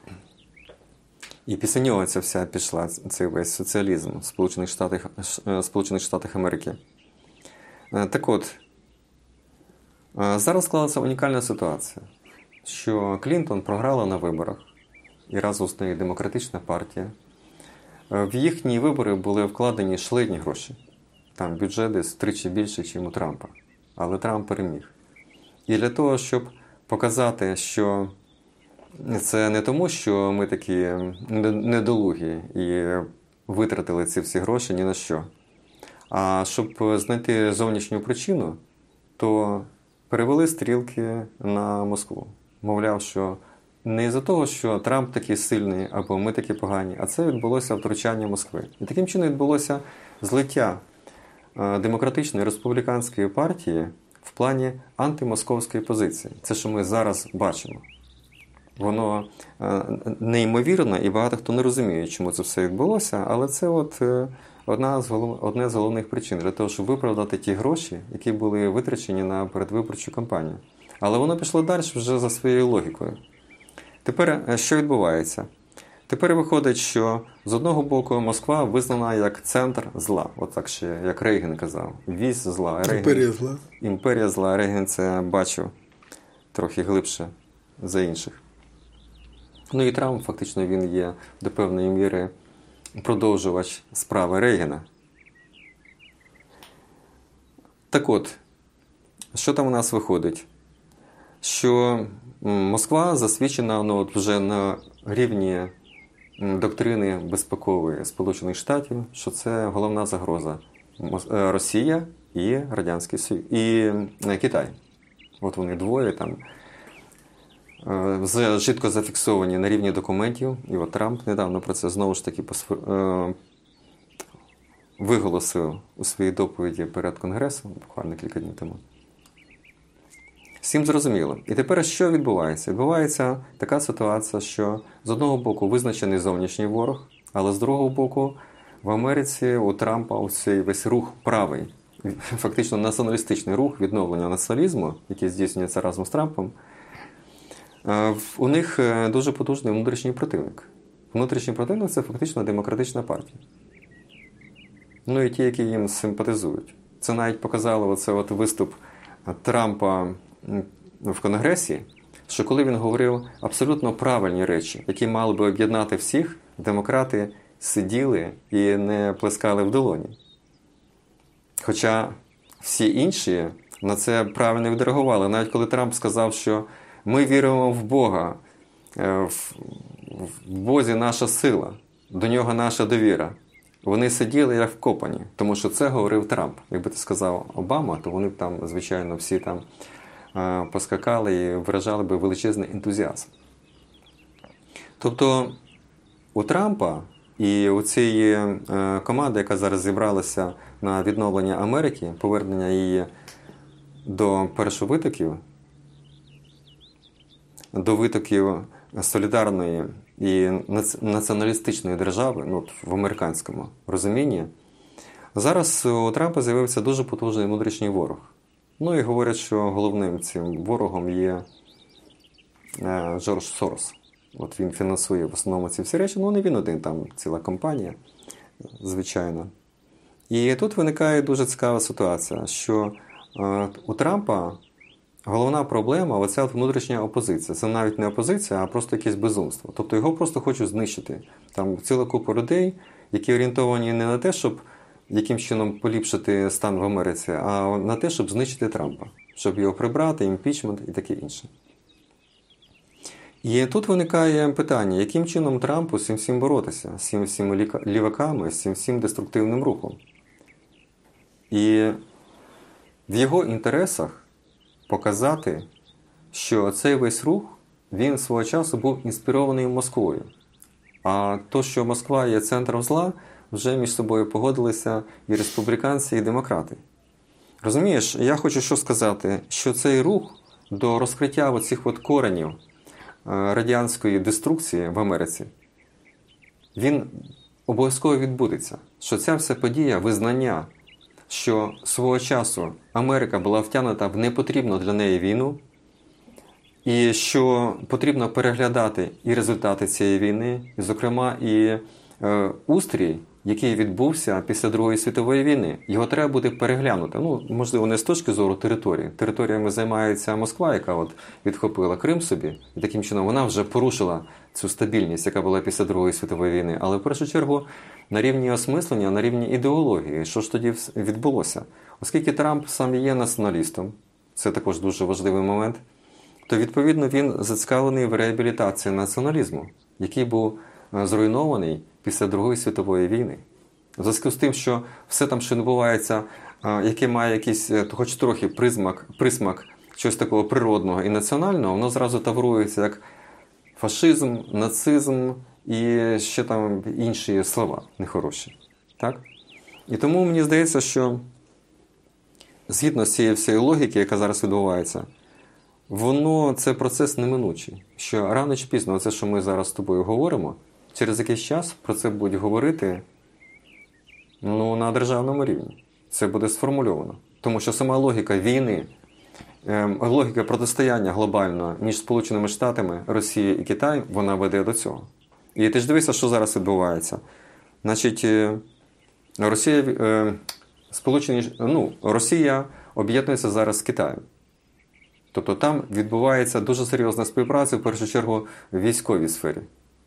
І після нього ця вся пішла, цей весь соціалізм в Сполучених Штатах, Сполучених Штатах Америки. Так от, зараз склалася унікальна ситуація, що Клінтон програла на виборах, і разом з нею демократична партія. В їхні вибори були вкладені шалені гроші. Там бюджет десь втричі більше, ніж у Трампа. Але Трамп переміг. І для того, щоб показати, що це не тому, що ми такі недолугі і витратили ці всі гроші ні на що, а щоб знайти зовнішню причину, то перевели стрілки на Москву. Мовляв, що не із-за того, що Трамп такий сильний або ми такі погані, а це відбулося втручання Москви. І таким чином відбулося злиття демократичної республіканської партії в плані антимосковської позиції. Це, що ми зараз бачимо. Воно неймовірно, і багато хто не розуміє, чому це все відбулося, але це от одна з голов... одне з головних причин для того, щоб виправдати ті гроші, які були витрачені на передвиборчу кампанію. Але воно пішло далі вже за своєю логікою. Тепер що відбувається? Тепер виходить, що з одного боку Москва визнана як центр зла. От так ще, як Рейган казав. Вісь зла. Рейган... Імперія зла. Імперія зла. Рейган це бачив трохи глибше за інших. Ну і Трамп, фактично, він є до певної міри продовжувач справи Рейгана. Так от, що там у нас виходить? Що Москва засвідчена ну, от вже на рівні доктрини безпекової Сполучених Штатів, що це головна загроза Росія і Радянський Союз, і Китай. От вони двоє там чітко зафіксовані на рівні документів. І от Трамп недавно про це знову ж таки виголосив у своїй доповіді перед Конгресом, буквально кілька днів тому. Всім зрозуміло. І тепер що відбувається? Відбувається така ситуація, що з одного боку визначений зовнішній ворог, але з другого боку в Америці у Трампа цей весь рух правий, фактично націоналістичний рух відновлення націоналізму, який здійснюється разом з Трампом, у них дуже потужний внутрішній противник. Внутрішній противник – це фактично демократична партія. Ну і ті, які їм симпатизують. Це навіть показало оце от виступ Трампа в Конгресі, що коли він говорив абсолютно правильні речі, які мали би об'єднати всіх, демократи сиділи і не плескали в долоні. Хоча всі інші на це правильно відреагували. Навіть коли Трамп сказав, що ми віримо в Бога, в Бозі наша сила, до нього наша довіра. Вони сиділи як вкопані, тому що це говорив Трамп. Якби ти сказав Обама, то вони б там, звичайно, всі там е, поскакали і виражали би величезний ентузіазм. Тобто у Трампа і у цієї е, команди, яка зараз зібралася на відновлення Америки, повернення її до першовитоків, до витоків солідарної і націоналістичної держави, ну, в американському розумінні, зараз у Трампа з'явився дуже потужний внутрішній ворог. Ну і говорять, що головним цим ворогом є е, Джордж Сорос. От він фінансує в основному ці всі речі, ну не він один, там ціла компанія, звичайно. І тут виникає дуже цікава ситуація, що е, у Трампа головна проблема – оця внутрішня опозиція. Це навіть не опозиція, а просто якесь безумство. Тобто його просто хочуть знищити. Там ціла купа людей, які орієнтовані не на те, щоб яким чином поліпшити стан в Америці, а на те, щоб знищити Трампа. Щоб його прибрати, імпічмент і таке інше. І тут виникає питання, яким чином Трампу з цим всім боротися, з цим всіми ліваками, з цим всім деструктивним рухом. І в його інтересах показати, що цей весь рух, він свого часу був інспірований Москвою. А то, що Москва є центром зла, вже між собою погодилися і республіканці, і демократи. Розумієш, я хочу що сказати, що цей рух до розкриття оцих от коренів радянської деструкції в Америці, він обов'язково відбудеться. Що ця вся подія визнання, що свого часу Америка була втягнута в непотрібну для неї війну, і що потрібно переглядати і результати цієї війни, і, зокрема, і е, устрій, який відбувся після Другої світової війни. Його треба буде переглянути. Ну, можливо, не з точки зору території. Територіями займається Москва, яка от відхопила Крим собі, і таким чином вона вже порушила цю стабільність, яка була після Другої світової війни. Але в першу чергу на рівні осмислення, на рівні ідеології, що ж тоді відбулося? Оскільки Трамп сам є націоналістом, це також дуже важливий момент, то, відповідно, він зацікавлений в реабілітації націоналізму, який був зруйнований після Другої світової війни. В зв'язку з тим, що все там, що відбувається, яке має якийсь, хоч трохи присмак, присмак щось такого природного і національного, воно зразу таврується як фашизм, нацизм і ще там інші слова нехороші. Так? І тому мені здається, що згідно з цієї всієї логіки, яка зараз відбувається, воно, це процес неминучий. Що рано чи пізно, це, що ми зараз з тобою говоримо, через якийсь час про це будуть говорити ну, на державному рівні. Це буде сформульовано. Тому що сама логіка війни, логіка протистояння глобального між Сполученими Штатами, Росією і Китаєм, вона веде до цього. І ти ж дивися, що зараз відбувається. Значить, Росія, Сполучені, ну, Росія об'єднується зараз з Китаєм. Тобто там відбувається дуже серйозна співпраця, в першу чергу, в військовій сфері.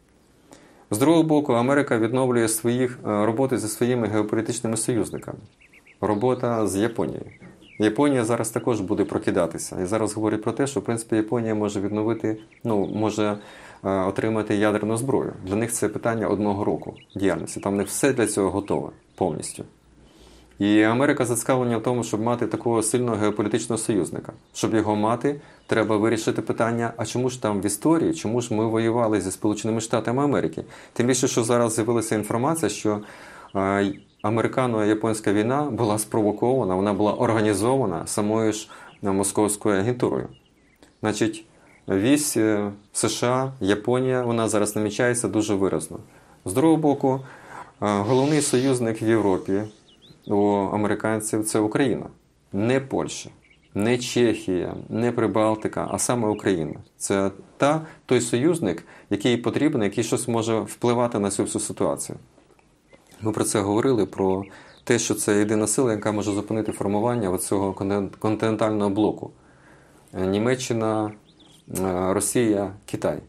З другого боку, Америка відновлює своїх роботи зі своїми геополітичними союзниками. Робота з Японією. Японія зараз також буде прокидатися. І зараз говорять про те, що, в принципі, Японія може відновити, ну, може е, отримати ядерну зброю. Для них це питання одного року діяльності. Там не все для цього готове повністю. І Америка зацікавлена в тому, щоб мати такого сильного геополітичного союзника. Щоб його мати, треба вирішити питання, а чому ж там в історії, чому ж ми воювали зі Сполученими Штатами Америки? Тим більше, що зараз з'явилася інформація, що е, американо-японська війна була спровокована, вона була організована самою ж московською агентурою. Значить, вісь США, Японія, вона зараз намічається дуже виразно. З другого боку, головний союзник в Європі у американців – це Україна. Не Польща, не Чехія, не Прибалтика, а саме Україна. Це та, той союзник, який потрібен, який щось може впливати на цю всю ситуацію. Ми про це говорили, про те, що це єдина сила, яка може зупинити формування цього континентального блоку. Німеччина, Росія, Китай.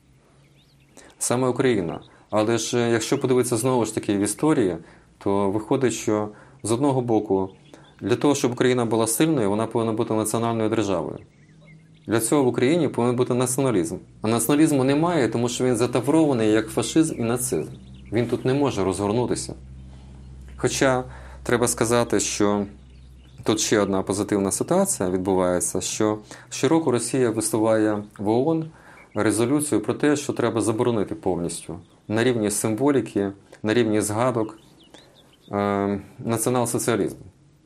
Саме Україна. Але ж, якщо подивитися знову ж таки в історії, то виходить, що з одного боку, для того, щоб Україна була сильною, вона повинна бути національною державою. Для цього в Україні повинен бути націоналізм. А націоналізму немає, тому що він затаврований як фашизм і нацизм. Він тут не може розгорнутися. Хоча треба сказати, що тут ще одна позитивна ситуація відбувається, що щороку Росія висуває в ООН резолюцію про те, що треба заборонити повністю на рівні символіки, на рівні згадок е, націонал-соціалізму.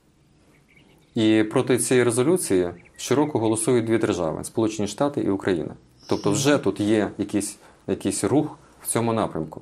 І проти цієї резолюції щороку голосують дві держави – Сполучені Штати і Україна. Тобто вже тут є якийсь, якийсь рух в цьому напрямку.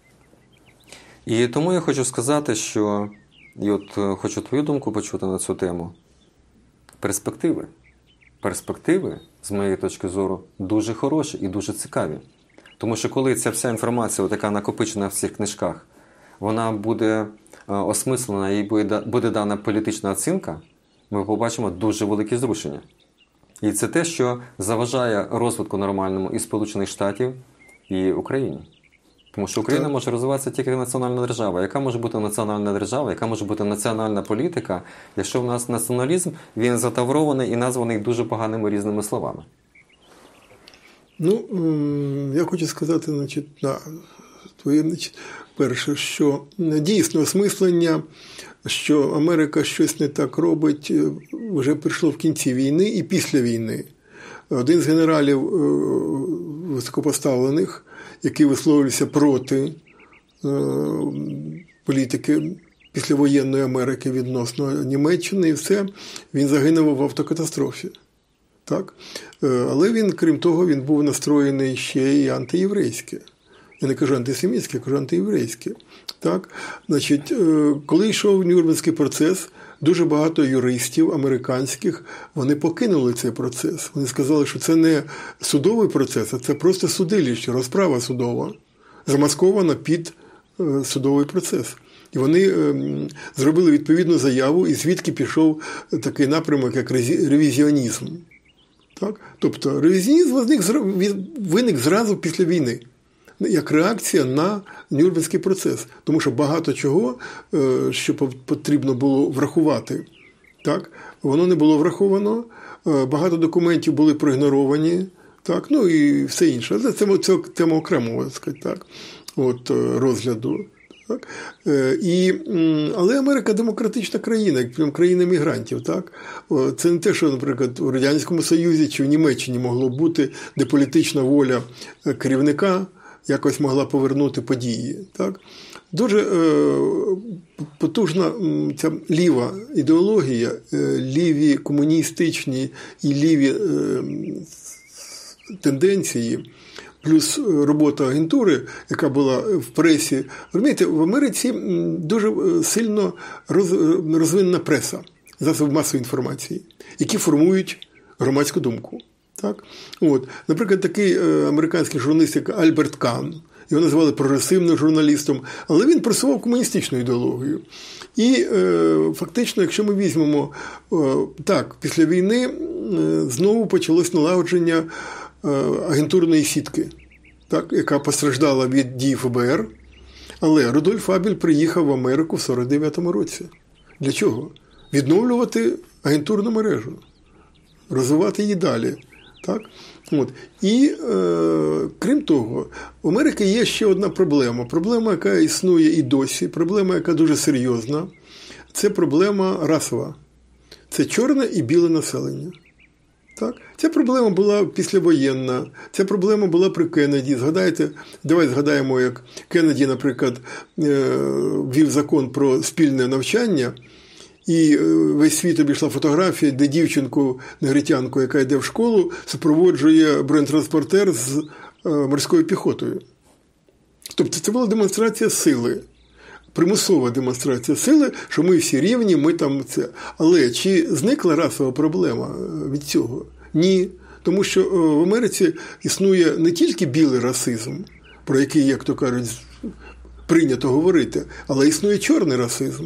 І тому я хочу сказати, що, і от хочу твою думку почути на цю тему, перспективи. Перспективи, з моєї точки зору, дуже хороші і дуже цікаві. Тому що коли ця вся інформація, така накопичена в цих книжках, вона буде осмислена і буде, буде дана політична оцінка, ми побачимо дуже великі зрушення. І це те, що заважає розвитку нормальному і Сполучених Штатів, і Україні. Тому що Україна може розвиватися тільки як національна держава. Яка може бути національна держава, яка може бути національна політика, якщо в нас націоналізм, він затаврований і названий дуже поганими різними словами? Ну, я хочу сказати, значить, да, твоє, значить, перше, що дійсно осмислення, що Америка щось не так робить, вже прийшло в кінці війни і після війни. Один з генералів високопоставлених, який висловлювався проти політики післявоєнної Америки відносно Німеччини, і все, він загинув в автокатастрофі. Так? Але він, крім того, він був настроєний ще й антиєврейськи. Я не кажу антисемітське, я кажу антиєврейське. Так? Значить, коли йшов Нюрнберзький процес, дуже багато юристів американських, вони покинули цей процес. Вони сказали, що це не судовий процес, а це просто судилище, розправа судова, замаскована під судовий процес. І вони зробили відповідну заяву, і звідки пішов такий напрямок, як ревізіонізм. Так? Тобто ревізіонізм виник, виник зразу після війни, як реакція на Нюрнберзький процес. Тому що багато чого, що потрібно було врахувати, так? Воно не було враховано, багато документів були проігноровані, так? Ну і все інше. Це, це, це тема окремого, сказати, так? От, розгляду. Так? І, але Америка демократична країна, як країна мігрантів. Так? Це не те, що, наприклад, у Радянському Союзі чи в Німеччині могло бути, де політична воля керівника якось могла повернути події. Так? Дуже е, потужна ця ліва ідеологія, е, ліві комуністичні і ліві е, тенденції, плюс робота агентури, яка була в пресі. Розумієте, в Америці дуже сильно роз, розвинена преса, засоби масової інформації, які формують громадську думку. Так? От. Наприклад, такий американський журналіст, як Альберт Кан, його називали прогресивним журналістом, але він просував комуністичну ідеологію. І е, фактично, якщо ми візьмемо, е, так, після війни е, знову почалось налагодження е, агентурної сітки, так, яка постраждала від дій Еф Бе Ер, але Рудольф Абель приїхав в Америку в сорок дев'ятому році. Для чого? Відновлювати агентурну мережу, розвивати її далі. Так? От. І, е, крім того, у Америки є ще одна проблема. Проблема, яка існує і досі, проблема, яка дуже серйозна. Це проблема расова. Це чорне і біле населення. Так? Ця проблема була післявоєнна, ця проблема була при Кеннеді. Згадайте, давай згадаємо, як Кеннеді, наприклад, ввів закон про спільне навчання, і весь світ обійшла фотографія, де дівчинку, негритянку, яка йде в школу, супроводжує бронетранспортер з морською піхотою. Тобто це була демонстрація сили, примусова демонстрація сили, що ми всі рівні, ми там це. Але чи зникла расова проблема від цього? Ні. Тому що в Америці існує не тільки білий расизм, про який, як то кажуть, прийнято говорити, але існує чорний расизм.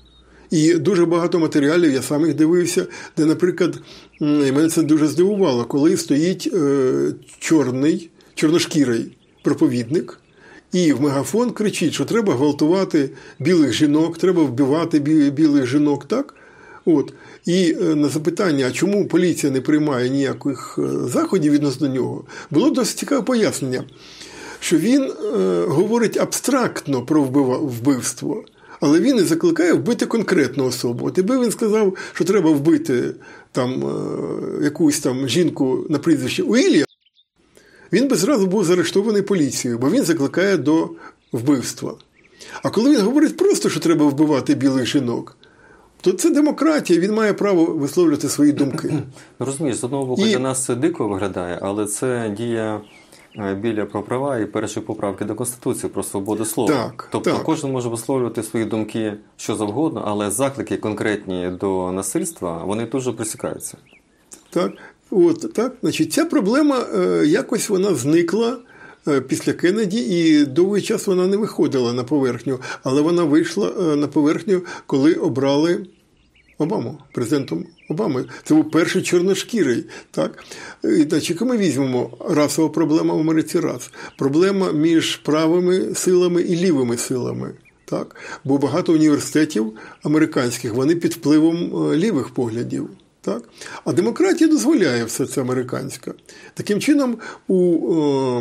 І дуже багато матеріалів, я сам їх дивився, де, наприклад, і мене це дуже здивувало, коли стоїть е, чорний, чорношкірий проповідник, і в мегафон кричить, що треба гвалтувати білих жінок, треба вбивати білих жінок, так? От. І на запитання, а чому поліція не приймає ніяких заходів відносно нього, було досить цікаве пояснення, що він е, говорить абстрактно про вбивство, але він і закликає вбити конкретну особу. От якби він сказав, що треба вбити там, е, якусь там жінку на прізвище Уільям, він би зразу був заарештований поліцією, бо він закликає до вбивства. А коли він говорить просто, що треба вбивати білих жінок, то це демократія, він має право висловлювати свої думки. Розумієш, з одного боку, і... для нас це дико виглядає, але це дія біля про права і першої поправки до Конституції про свободу слова. Так, тобто так. Кожен може висловлювати свої думки що завгодно, але заклики конкретні до насильства, вони дуже присікаються. Так, от, так. Значить, ця проблема е, якось вона зникла е, після Кеннеді, і довгий час вона не виходила на поверхню, але вона вийшла е, на поверхню, коли обрали Обаму, президентом Обами. Це був перший чорношкірий. Так? І, значить, ми візьмемо расова проблема в Америці раз. Проблема між правими силами і лівими силами. Так? Бо багато університетів американських, вони під впливом лівих поглядів. Так? А демократія дозволяє все це американська. Таким чином, у е,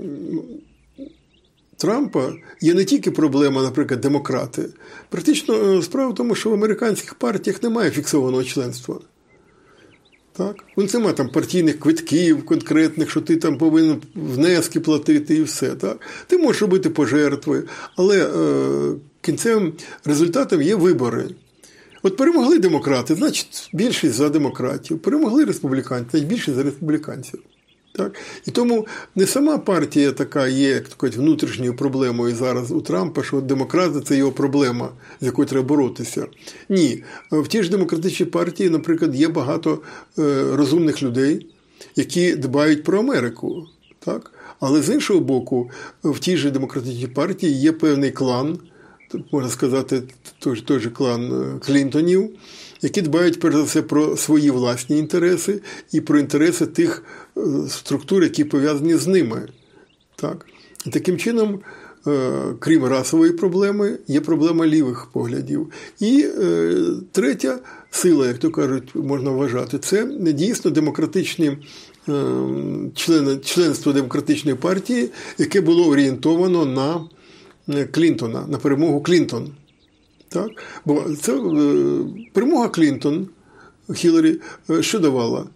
Трампа є не тільки проблема, наприклад, демократи. Практично справа в тому, що в американських партіях немає фіксованого членства. Так? У них немає там партійних квитків конкретних, що ти там повинен внески платити і все. Так? Ти можеш робити пожертви, але е, кінцевим результатом є вибори. От перемогли демократи, значить більшість за демократів. Перемогли республіканці, значить більшість за республіканців. Так? І тому не сама партія така є, як кажуть, внутрішньою проблемою зараз у Трампа, що демократи – це його проблема, з якою треба боротися. Ні. В тій ж демократичній партії, наприклад, є багато розумних людей, які дбають про Америку. Так? Але з іншого боку, в тій же демократичній партії є певний клан, можна сказати, той, той же клан Клінтонів, які дбають, перш за все, про свої власні інтереси і про інтереси тих структур, які пов'язані з ними. Так? І таким чином, крім расової проблеми, є проблема лівих поглядів. І е, третя сила, як то кажуть, можна вважати, це дійсно демократичні е, члени, членство демократичної партії, яке було орієнтовано на Клінтона, на перемогу Клінтон. Так? Бо це е, перемога Клінтон, Хіларі, е, що давала?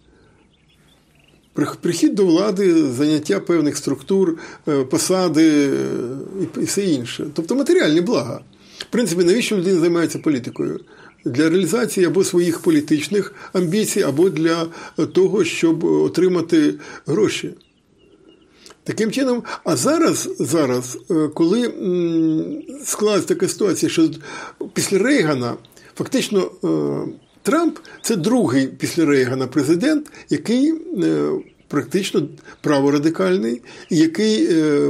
Прихід до влади, заняття певних структур, е, посади е, і все інше. Тобто матеріальні блага. В принципі, навіщо людина займається політикою? Для реалізації або своїх політичних амбіцій, або для того, щоб отримати гроші. Таким чином, а зараз, зараз коли склалася така ситуація, що після Рейгана фактично Трамп – це другий після Рейгана президент, який практично праворадикальний, і який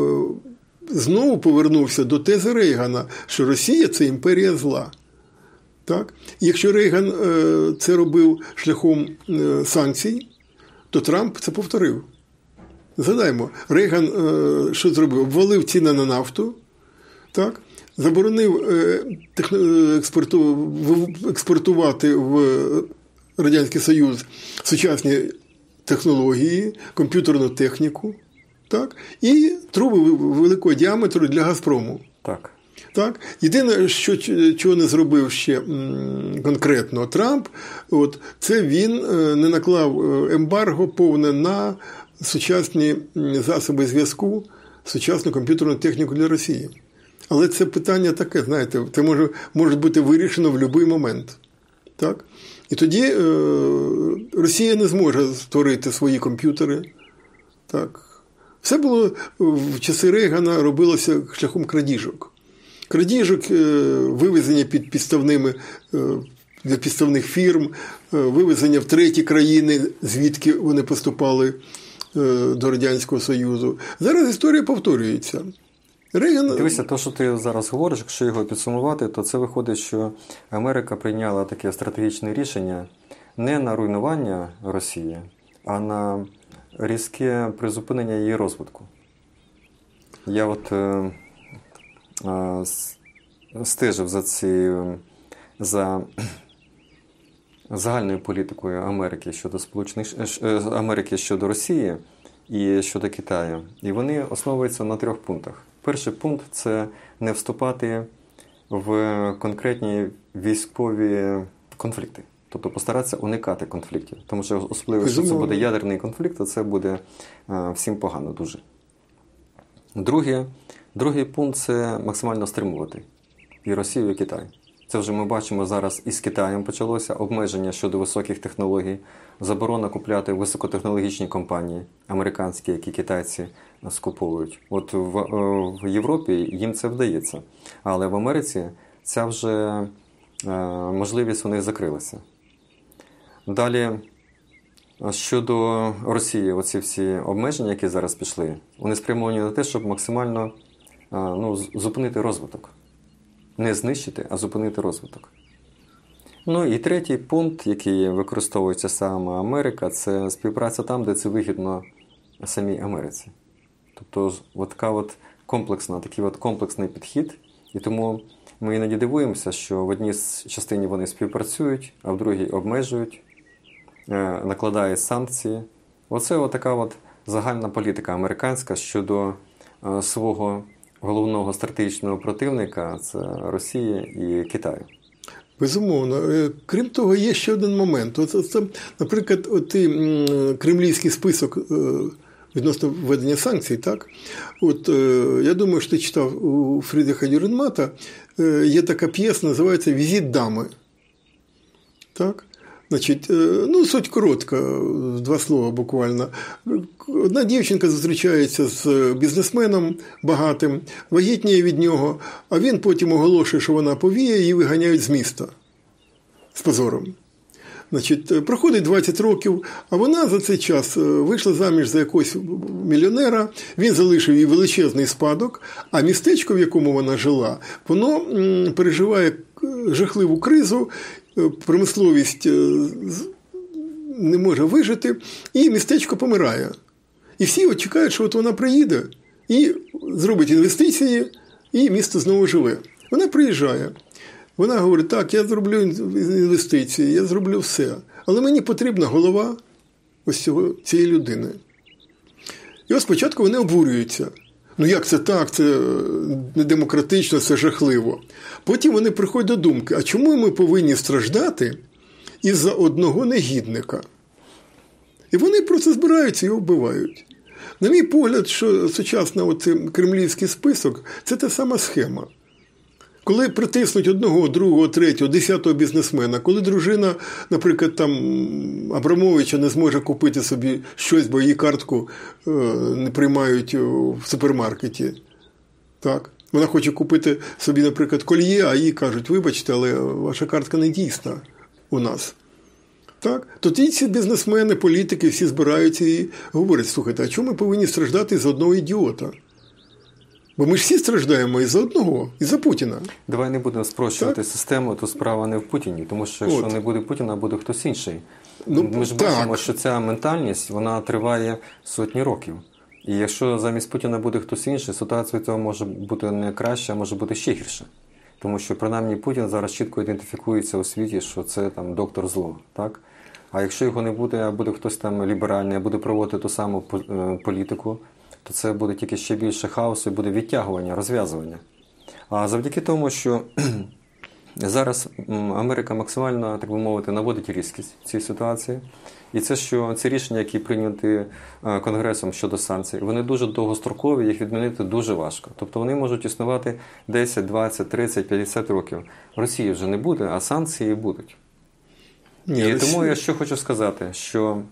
знову повернувся до тези Рейгана, що Росія – це імперія зла. Так? І якщо Рейган це робив шляхом санкцій, то Трамп це повторив. Згадаємо, Рейган е, що зробив? Обвалив ціни на нафту, так? Заборонив е, експорту, експортувати в Радянський Союз сучасні технології, комп'ютерну техніку, так? І труби великого діаметру для Газпрому. Так. Так? Єдине, що, чого не зробив ще м, конкретно Трамп, от, це він не наклав ембарго повне на сучасні засоби зв'язку, сучасну комп'ютерну техніку для Росії. Але це питання таке, знаєте, це може, може бути вирішено в будь-який момент. Так? І тоді е, Росія не зможе створити свої комп'ютери. Так? Все було в часи Рейгана робилося шляхом крадіжок. Крадіжок, е, вивезення під підставними е, для підставних фірм, е, вивезення в треті країни, звідки вони поступали до Радянського Союзу. Зараз історія повторюється. Рейган... Дивися, те, що ти зараз говориш, якщо його підсумувати, то це виходить, що Америка прийняла таке стратегічне рішення не на руйнування Росії, а на різке призупинення її розвитку. Я от е, е, стежив за ці, за загальною політикою Америки щодо Сполучених Америки щодо Росії і щодо Китаю. І вони основуються на трьох пунктах. Перший пункт – це не вступати в конкретні військові конфлікти. Тобто постаратися уникати конфліктів. Тому що особливо, якщо це буде ядерний конфлікт, то це буде всім погано дуже. Друге, другий пункт – це максимально стримувати і Росію, і Китай. Це вже ми бачимо зараз і з Китаєм почалося обмеження щодо високих технологій, заборона купляти високотехнологічні компанії американські, які китайці скуповують. От в, в Європі їм це вдається, але в Америці ця вже можливість у них закрилася. Далі, щодо Росії, оці всі обмеження, які зараз пішли, вони спрямовані на те, щоб максимально ну, зупинити розвиток. Не знищити, а зупинити розвиток. Ну і третій пункт, який використовується саме Америка, це співпраця там, де це вигідно самій Америці. Тобто от така от комплексна, такий от комплексний підхід. І тому ми іноді дивуємося, що в одній частині вони співпрацюють, а в другій обмежують. накладає санкції. Оце от така от загальна політика американська щодо свого головного стратегічного противника – це Росії і Китаю. Безумовно. Крім того, є ще один момент. От, от, наприклад, от, кремлівський список відносно введення санкцій, так? От, я думаю, що ти читав у Фрідриха Дюрренмата, є така п'єса, називається «Візит дами». Так? Значить, ну, суть коротка, два слова буквально. Одна дівчинка зустрічається з бізнесменом багатим, вагітніє від нього, а він потім оголошує, що вона повіє, її виганяють з міста з позором. Значить, проходить двадцять років, а вона за цей час вийшла заміж за якогось мільйонера, він залишив їй величезний спадок, а містечко, в якому вона жила, воно переживає жахливу кризу, промисловість не може вижити, і містечко помирає. І всі от чекають, що от вона приїде і зробить інвестиції, і місто знову живе. Вона приїжджає. Вона говорить, так, я зроблю інвестиції, я зроблю все. Але мені потрібна голова ось цього, цієї людини. І ось спочатку вони обурюються. Ну як це так, це недемократично, це жахливо. Потім вони приходять до думки, а чому ми повинні страждати із-за одного негідника? І вони просто збираються і вбивають. На мій погляд, що сучасний оцей кремлівський список – це та сама схема. Коли притиснуть одного, другого, третього, десятого бізнесмена, коли дружина, наприклад, там Абрамовича не зможе купити собі щось, бо її картку е, не приймають в супермаркеті. Так? Вона хоче купити собі, наприклад, кольє, а їй кажуть, вибачте, але ваша картка не дійсна у нас. Так? Тоді ці бізнесмени, політики всі збираються і говорять, слухайте, а чому ми повинні страждати з одного ідіота? Бо ми ж всі страждаємо із-за одного, із-за Путіна. Давай не будемо спрощувати так? систему, то справа не в Путіні, тому що якщо От. не буде Путіна, буде хтось інший. Ну, ми ж так. бачимо, що ця ментальність, вона триває сотні років. І якщо замість Путіна буде хтось інший, ситуація від цього може бути не краща, а може бути ще гірше. Тому що, принаймні, Путін зараз чітко ідентифікується у світі, що це там доктор зло, так? А якщо його не буде, а буде хтось там ліберальний, а буде проводити ту саму політику, то це буде тільки ще більше хаосу і буде відтягування, розв'язування. А завдяки тому, що зараз Америка максимально, так би мовити, наводить різкість в цій ситуації. І це, що ці рішення, які прийняті Конгресом щодо санкцій, вони дуже довгострокові, їх відмінити дуже важко. Тобто вони можуть існувати десять, двадцять, тридцять, п'ятдесят років. Росії вже не буде, а санкції будуть. Ні, і Росія... тому я що хочу сказати, що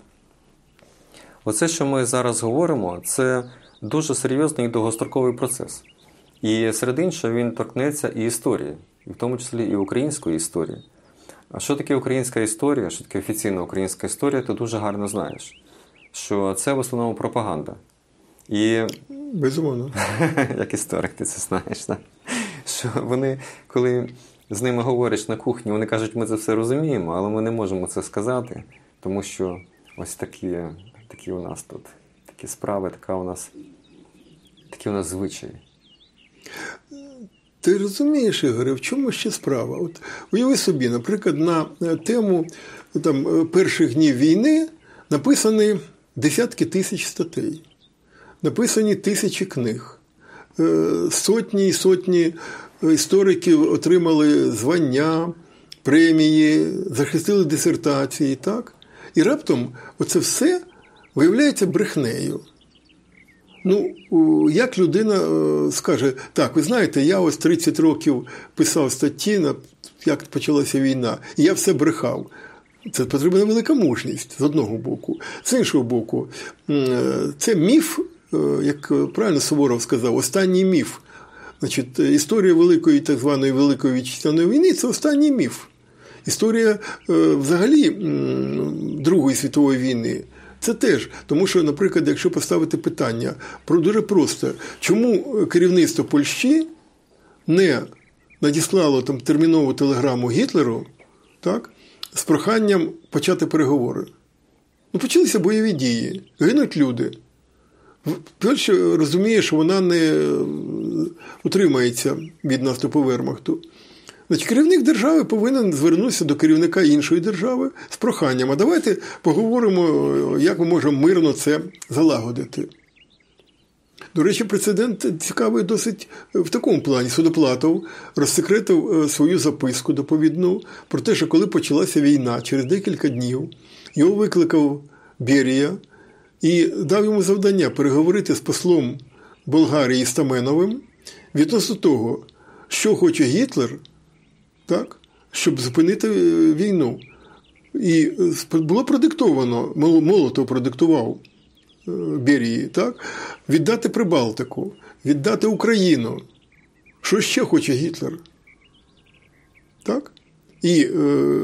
оце, що ми зараз говоримо, це дуже серйозний і довгостроковий процес. І серед іншого він торкнеться і історії, і в тому числі і української історії. А що таке українська історія, що таке офіційна українська історія, ти дуже гарно знаєш. Що це в основному пропаганда. І... Безумовно. Як історик ти це знаєш, так? Що вони, коли з ними говориш на кухні, вони кажуть, ми це все розуміємо, але ми не можемо це сказати, тому що ось такі, такі у нас тут, такі справи, така у нас, такі у нас звичаї. Ти розумієш, Ігоре, в чому ще справа? От уяви собі, наприклад, на тему там, перших днів війни написані десятки тисяч статей, написані тисячі книг, сотні і сотні істориків отримали звання, премії, захистили дисертації, так? І раптом оце все виявляється брехнею. Ну, як людина скаже, так, ви знаєте, я ось тридцять років писав статті, як почалася війна, і я все брехав. Це потрібна велика мужність, з одного боку. З іншого боку, це міф, як правильно Суворов сказав, останній міф. Значить, історія Великої, так званої Великої Вітчизняної війни – це останній міф. Історія взагалі Другої світової війни – це теж. Тому що, наприклад, якщо поставити питання про дуже просто, чому керівництво Польщі не надіслало там термінову телеграму Гітлеру, так, з проханням почати переговори? Ну, почалися бойові дії, гинуть люди. Польща розуміє, що вона не утримається від наступу Вермахту. Значить, керівник держави повинен звернутися до керівника іншої держави з проханням. А давайте поговоримо, як ми можемо мирно це залагодити. До речі, прецедент цікавий досить в такому плані. Судоплатов розсекретив свою записку доповідну про те, що коли почалася війна, через декілька днів його викликав Берія і дав йому завдання переговорити з послом Болгарії Стаменовим відносно того, що хоче Гітлер, так, щоб зупинити війну. І було продиктовано, Молотов продиктував Берії, так, віддати Прибалтику, віддати Україну. Що ще хоче Гітлер? Так? І е,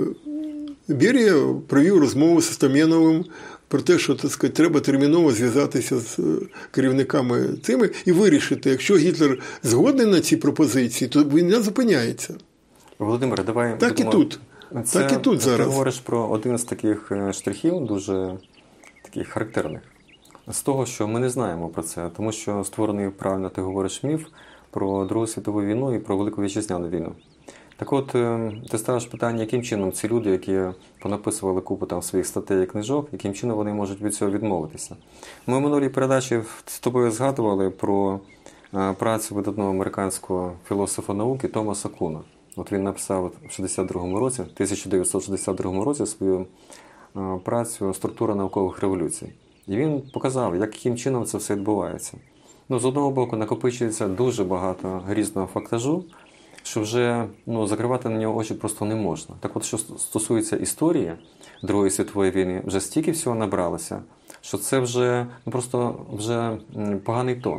Берія провів розмову з Стаменовим про те, що, так сказати, треба терміново зв'язатися з керівниками цими і вирішити, якщо Гітлер згодний на ці пропозиції, то війна зупиняється. Володимире, давай... Так будемо... і тут. Це, так і тут зараз. Ти говориш про один з таких штрихів, дуже таких характерних. З того, що ми не знаємо про це, тому що створений, правильно ти говориш, міф про Другу світову війну і про Велику Вітчизняну війну. Так от, ти ставиш питання, яким чином ці люди, які понаписували купу там своїх статей і книжок, яким чином вони можуть від цього відмовитися. Ми в минулій передачі з тобою згадували про працю видатного американського філософа науки Томаса Куна. От він написав в шістдесят другому році, тисяча дев'ятсот шістдесят другому році свою працю «Структура наукових революцій». І він показав, яким чином це все відбувається. Ну, з одного боку, накопичується дуже багато різного фактажу, що вже ну, закривати на нього очі просто не можна. Так от, що стосується історії Другої світової війни, вже стільки всього набралося, що це вже ну, просто вже поганий тон.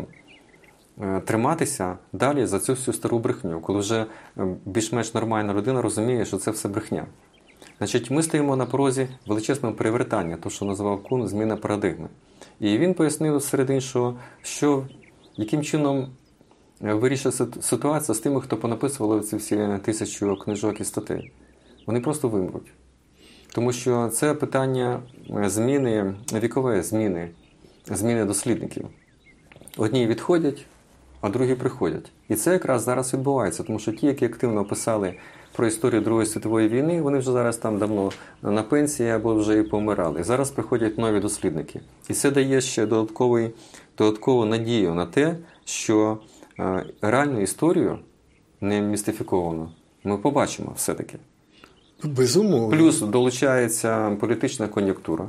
Триматися далі за цю всю стару брехню, коли вже більш-менш нормальна людина розуміє, що це все брехня. Значить, ми стоїмо на порозі величезного перевертання, то, що називав Кун, зміна парадигми. І він пояснив серед іншого, що яким чином вирішиться ситуація з тими, хто понаписували ці всі тисячу книжок і статей. Вони просто вимруть. Тому що це питання зміни, вікової зміни, зміни дослідників. Одні відходять, а другі приходять. І це якраз зараз відбувається, тому що ті, які активно писали про історію Другої світової війни, вони вже зараз там давно на пенсії або вже і помирали. І зараз приходять нові дослідники. І це дає ще додатковий, додаткову надію на те, що е, реальну історію, не містифіковану, ми побачимо все-таки. Безумовно. Плюс долучається політична кон'юнктура.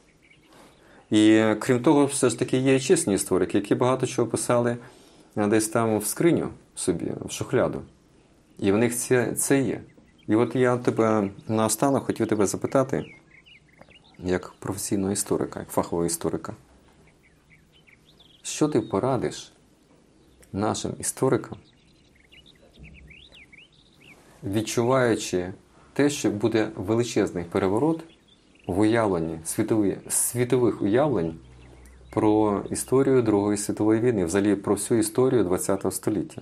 І крім того, все ж таки є і чесні історики, які багато чого писали десь там в скриню собі, в шухляду. І в них це, це є. І от я тебе наостанок хотів тебе запитати, як професійного історика, як фахового історика. Що ти порадиш нашим історикам, відчуваючи те, що буде величезний переворот в уявленні, світові, світових уявлень про історію Другої світової війни, взагалі про всю історію ХХ століття?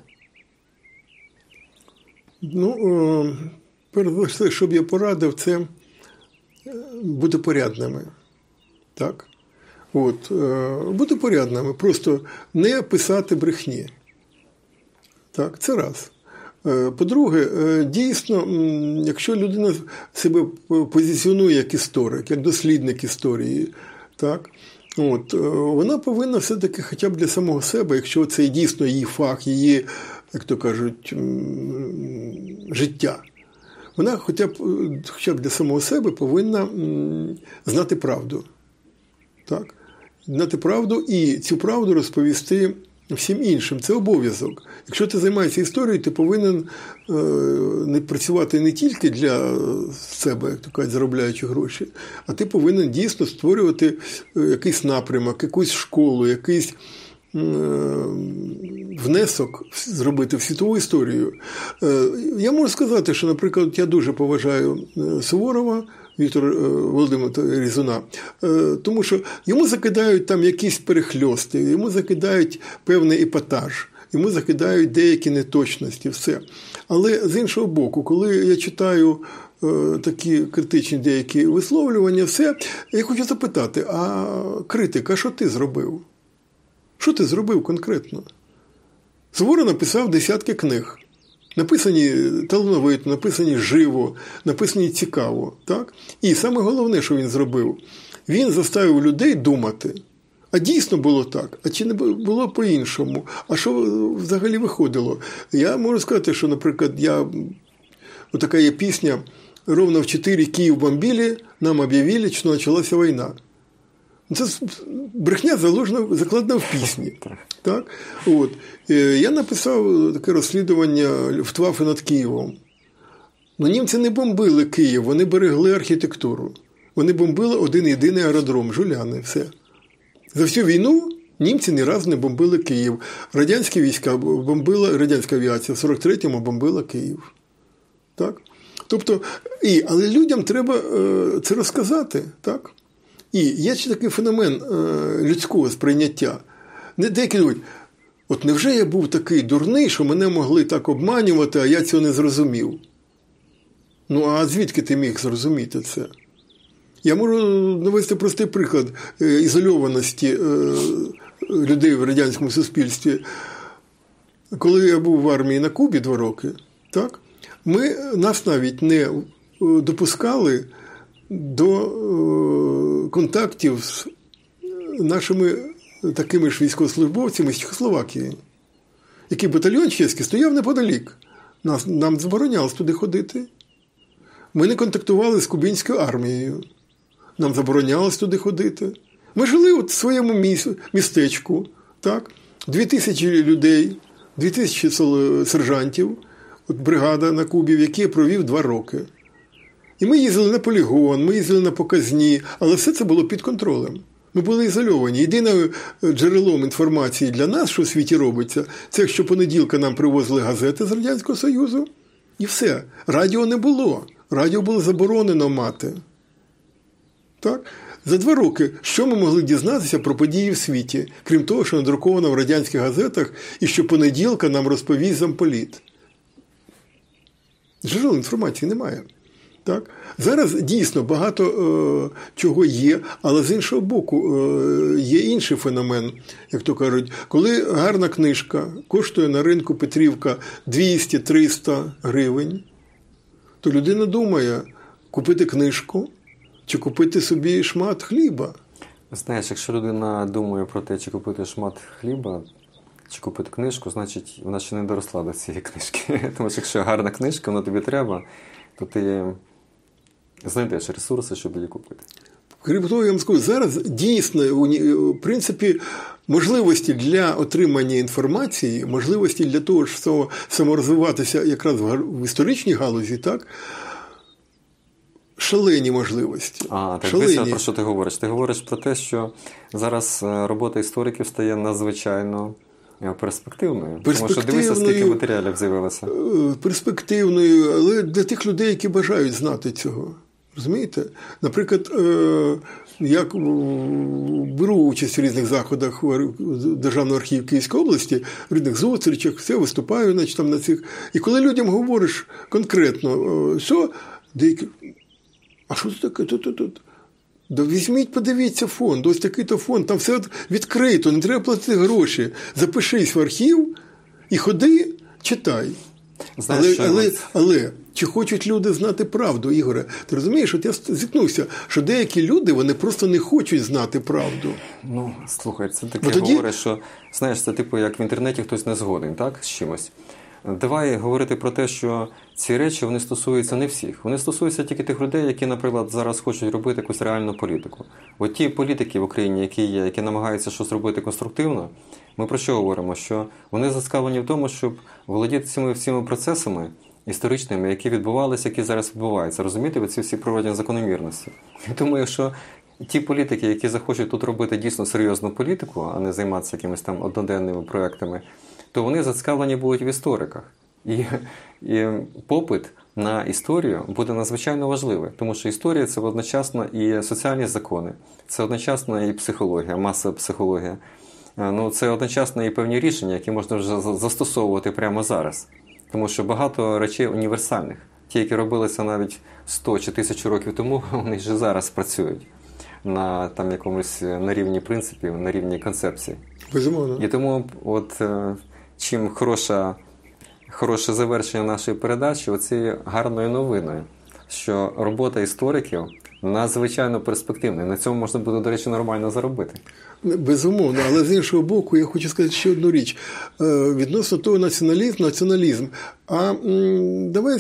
Ну, перш за все, щоб я порадив, це бути порядними. Так? От, бути порядними, просто не писати брехні. Так, це раз. По-друге, дійсно, якщо людина себе позиціонує як історик, як дослідник історії, так, от, вона повинна все-таки хоча б для самого себе, якщо це дійсно її фах, її, як то кажуть, життя, вона хоча б, хоча б для самого себе повинна знати правду. Так? Знати правду і цю правду розповісти всім іншим. Це обов'язок. Якщо ти займаєшся історією, ти повинен е, не працювати не тільки для себе, як то кажуть, заробляючи гроші, а ти повинен дійсно створювати якийсь напрямок, якусь школу, якийсь е, внесок зробити в світову історію. Е, я можу сказати, що, наприклад, я дуже поважаю Суворова, Віктора Володимира Різуна, тому що йому закидають там якісь перехльости, йому закидають певний епатаж, йому закидають деякі неточності, все. Але з іншого боку, коли я читаю такі критичні деякі висловлювання, все, я хочу запитати, а критик, а що ти зробив? Що ти зробив конкретно? Суворов написав десятки книг. Написані талановито, написані живо, написані цікаво. Так? І саме головне, що він зробив, він заставив людей думати. А дійсно було так? А чи не було по-іншому? А що взагалі виходило? Я можу сказати, що, наприклад, я... Отака є пісня «Ровно в чотири Київ бомбили, нам об'явили, що почалася війна». Це брехня заложена, закладена в пісні. Так? От. Я написав таке розслідування Люфтваффе над Києвом. Ну, німці не бомбили Київ, вони берегли архітектуру. Вони бомбили один єдиний аеродром, Жуляни, все. За всю війну німці ні разу не бомбили Київ. Радянські війська бомбила, радянська авіація в сорок третьому бомбила Київ. Так? Тобто, і, але людям треба е, це розказати, так? І є ще такий феномен е, людського сприйняття. Деякі думають, от невже я був такий дурний, що мене могли так обманювати, а я цього не зрозумів? Ну, а звідки ти міг зрозуміти це? Я можу навести простий приклад е, ізольованості е, людей в радянському суспільстві. Коли я був в армії на Кубі два роки, так? Ми, нас навіть не допускали до контактів з нашими такими ж військовослужбовцями з Чехословакії, який батальйон чеський стояв неподалік. Нас, нам заборонялось туди ходити. Ми не контактували з кубинською армією. Нам заборонялось туди ходити. Ми жили от в своєму містечку. Так? Дві тисячі людей, дві тисячі сержантів, от бригада на Кубі, в якій я провів два роки. І ми їздили на полігон, ми їздили на показні, але все це було під контролем. Ми були ізольовані. Єдиним джерелом інформації для нас, що у світі робиться, це що понеділка нам привозили газети з Радянського Союзу, і все. Радіо не було. Радіо було заборонено мати. Так? За два роки що ми могли дізнатися про події в світі, крім того, що надруковано в радянських газетах, і що понеділка нам розповість замполіт? Джерел інформації немає. Так? Зараз дійсно багато е, чого є, але з іншого боку е, є інший феномен, як то кажуть. Коли гарна книжка коштує на ринку Петрівка двісті-триста гривень, то людина думає, купити книжку чи купити собі шмат хліба. Знаєш, якщо людина думає про те, чи купити шмат хліба, чи купити книжку, значить вона ще не доросла до цієї книжки. Тому що якщо гарна книжка, вона тобі треба, то ти знайдеш ресурси, щоб її купити. Крім того, я вам скажу, зараз дійсно, в принципі, можливості для отримання інформації, можливості для того, щоб саморозвиватися якраз в історичній галузі, так, шалені можливості. А, так шалені. Дивися, про що ти говориш? Ти говориш про те, що зараз робота істориків стає надзвичайно перспективною. Тому що дивися, скільки матеріалів з'явилося. Перспективною, але для тих людей, які бажають знати цього. Розумієте? Наприклад, я беру участь в різних заходах Державного архіву Київської області, в різних зустрічах, все, виступаю, значить, там на цих. І коли людям говориш конкретно, що деякі, а що це таке тут-тут-тут? Да візьміть, подивіться фонд, ось такий-то фонд, там все відкрито, не треба платити гроші. Запишись в архів і ходи, читай. Знаєш, але, але, але чи хочуть люди знати правду, Ігоре? Ти розумієш, от я зіткнувся, що деякі люди, вони просто не хочуть знати правду. Ну, слухай, це таке тоді... говорить, що, знаєш, це типу, як в інтернеті хтось не згоден, так, з чимось. Давай говорити про те, що ці речі, вони стосуються не всіх. Вони стосуються тільки тих людей, які, наприклад, зараз хочуть робити якусь реальну політику. От ті політики в Україні, які є, які намагаються щось робити конструктивно, ми про що говоримо? Що вони зацікавлені в тому, щоб володіти цими всіми процесами історичними, які відбувалися, які зараз відбуваються. Розумієте, ви ці всі природні закономірності. Я думаю, якщо ті політики, які захочуть тут робити дійсно серйозну політику, а не займатися якимись там одноденними проектами, то вони зацікавлені будуть в істориках. І, і попит на історію буде надзвичайно важливий, тому що історія – це одночасно і соціальні закони, це одночасно і психологія, масова психологія. Ну, це одночасно і певні рішення, які можна вже застосовувати прямо зараз. Тому що багато речей універсальних. Ті, які робилися навіть сто чи тисячу років тому, вони вже зараз працюють на там якомусь на рівні принципів, на рівні концепцій. Безумовно. І тому от чим хороша, хороше завершення нашої передачі оцією гарною новиною, що робота істориків надзвичайно перспективна. На цьому можна буде, до речі, нормально заробити. Безумовно, але з іншого боку, я хочу сказати ще одну річ. Відносно того націоналізм, націоналізм. А м, давай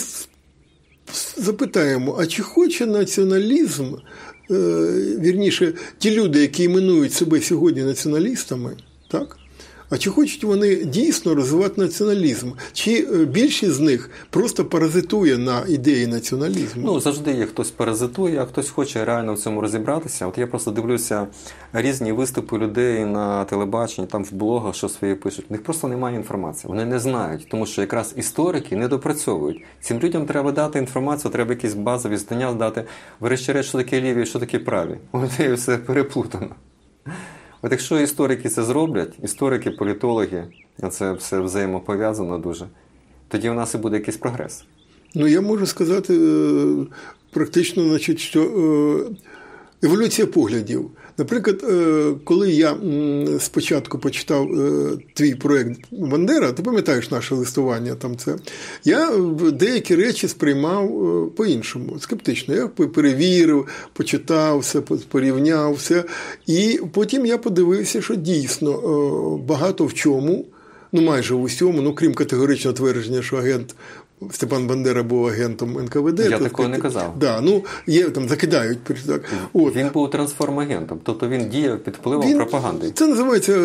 запитаємо, а чи хоче націоналізм, е, вірніше, ті люди, які іменують себе сьогодні націоналістами, так? А чи хочуть вони дійсно розвивати націоналізм? Чи більшість з них просто паразитує на ідеї націоналізму? Ну, завжди є хтось паразитує, а хтось хоче реально в цьому розібратися. От я просто дивлюся різні виступи людей на телебаченні, там в блогах, що свої пишуть. У них просто немає інформації. Вони не знають, тому що якраз історики не допрацьовують. Цим людям треба дати інформацію, треба якісь базові знання дати. Врешті-решт, що таке ліві, що таке праві. У людей все переплутано. От якщо історики це зроблять, історики, політологи, це все взаємопов'язано дуже, тоді у нас і буде якийсь прогрес. Ну, я можу сказати практично, значить, що еволюція поглядів. Наприклад, коли я спочатку почитав твій проєкт «Бандера», ти пам'ятаєш наше листування, там це, я деякі речі сприймав по-іншому, скептично. Я перевірив, почитав все, порівняв все. І потім я подивився, що дійсно багато в чому, ну майже в усьому, ну крім категоричного твердження, що агент Степан Бандера був агентом ен ка ве де. Я то, такого не казав. Да, ну, є, там закидають. Так. От. Він був трансформагентом, тобто він діяв під впливом він, пропаганди. Це називається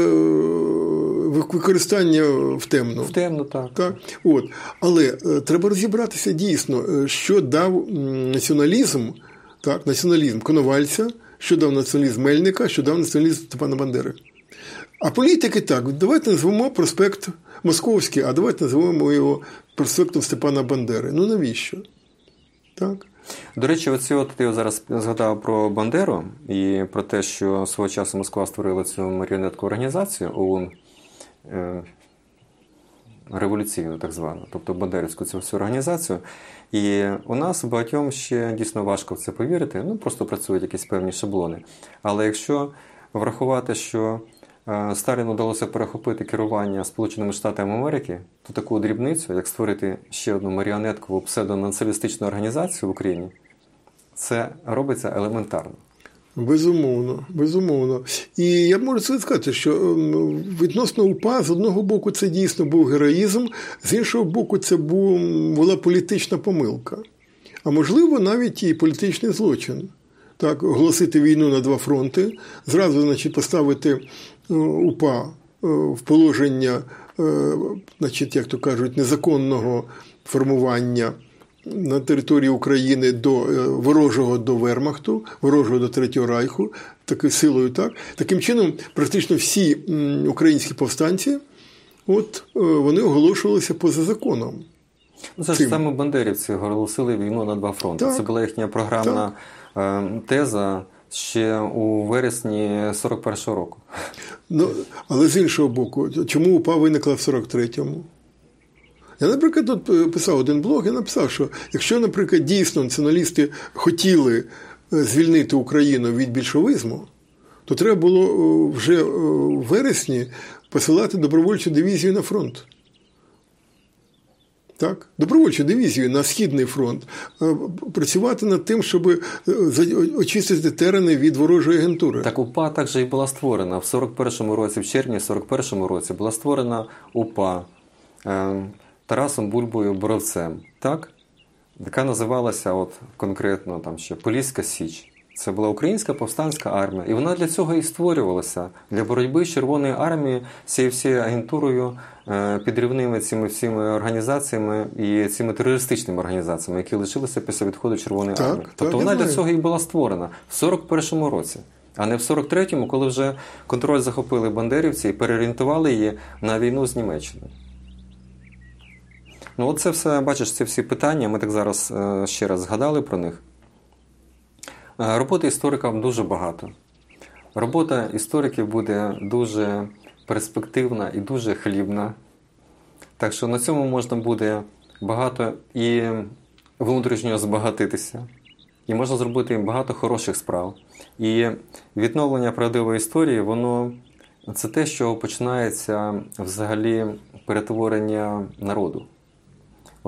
використання в темну. В темну, так. так. От. Але треба розібратися дійсно, що дав націоналізм, так, націоналізм Коновальця, що дав націоналізм Мельника, що дав націоналізм Степана Бандери. А політики так, давайте назвемо проспект Московський, а давайте назвемо його проспектом Степана Бандери. Ну навіщо? Так. До речі, оці от ти зараз згадав про Бандеру і про те, що свого часу Москва створила цю маріонетку організацію ОУН, е, революційну так звану, тобто бандерівську цю всю організацію. І у нас багатьом ще дійсно важко в це повірити, ну просто працюють якісь певні шаблони. Але якщо врахувати, що Сталіну вдалося перехопити керування Сполученими Штатами Америки, то таку дрібницю, як створити ще одну маріонеткову псевдонаціоналістичну організацію в Україні, це робиться елементарно. Безумовно, безумовно. І я можу це сказати, що відносно УПА, з одного боку, це дійсно був героїзм, з іншого боку, це була політична помилка. А можливо, навіть і політичний злочин. Так, оголосити війну на два фронти, зразу, значить, поставити УПА в положення, значить, як то кажуть, незаконного формування на території України до ворожого до Вермахту, ворожого до Третього Райху, такою силою, так. Таким чином, практично всі українські повстанці, от, вони оголошувалися поза законом. Ну, це ж саме бандерівці оголосили війну на два фронти. Так. Це була їхня програмна так. теза ще у вересні сорок першого року. Ну, але з іншого боку, чому УПА виникла в сорок третьому? Я, наприклад, тут писав один блог, я написав, що якщо, наприклад, дійсно націоналісти хотіли звільнити Україну від більшовизму, то треба було вже в вересні посилати добровольчу дивізію на фронт. Так? Добровольчу дивізію на Східний фронт, працювати над тим, щоб очистити терени від ворожої агентури. Так УПА також і була створена в сорок першому році, в червні сорок першому році була створена УПА е, Тарасом Бульбою Боровцем, так? Яка називалася от, конкретно там ще Поліська Січ. Це була українська повстанська армія. І вона для цього і створювалася. Для боротьби з Червоною армією, цією всією агентурою, підривними цими всіми організаціями і цими терористичними організаціями, які лишилися після відходу Червоної так, армії. Тобто так, вона для цього і була створена в сорок першому році. А не в сорок третьому, коли вже контроль захопили бандерівці і переорієнтували її на війну з Німеччиною. Ну от це все, бачиш, ці всі питання, ми так зараз ще раз згадали про них. Роботи істориків дуже багато. Робота істориків буде дуже перспективна і дуже хлібна. Так що на цьому можна буде багато і внутрішньо збагатитися. І можна зробити багато хороших справ. І відновлення правдивої історії, воно це те, що починається взагалі перетворення народу.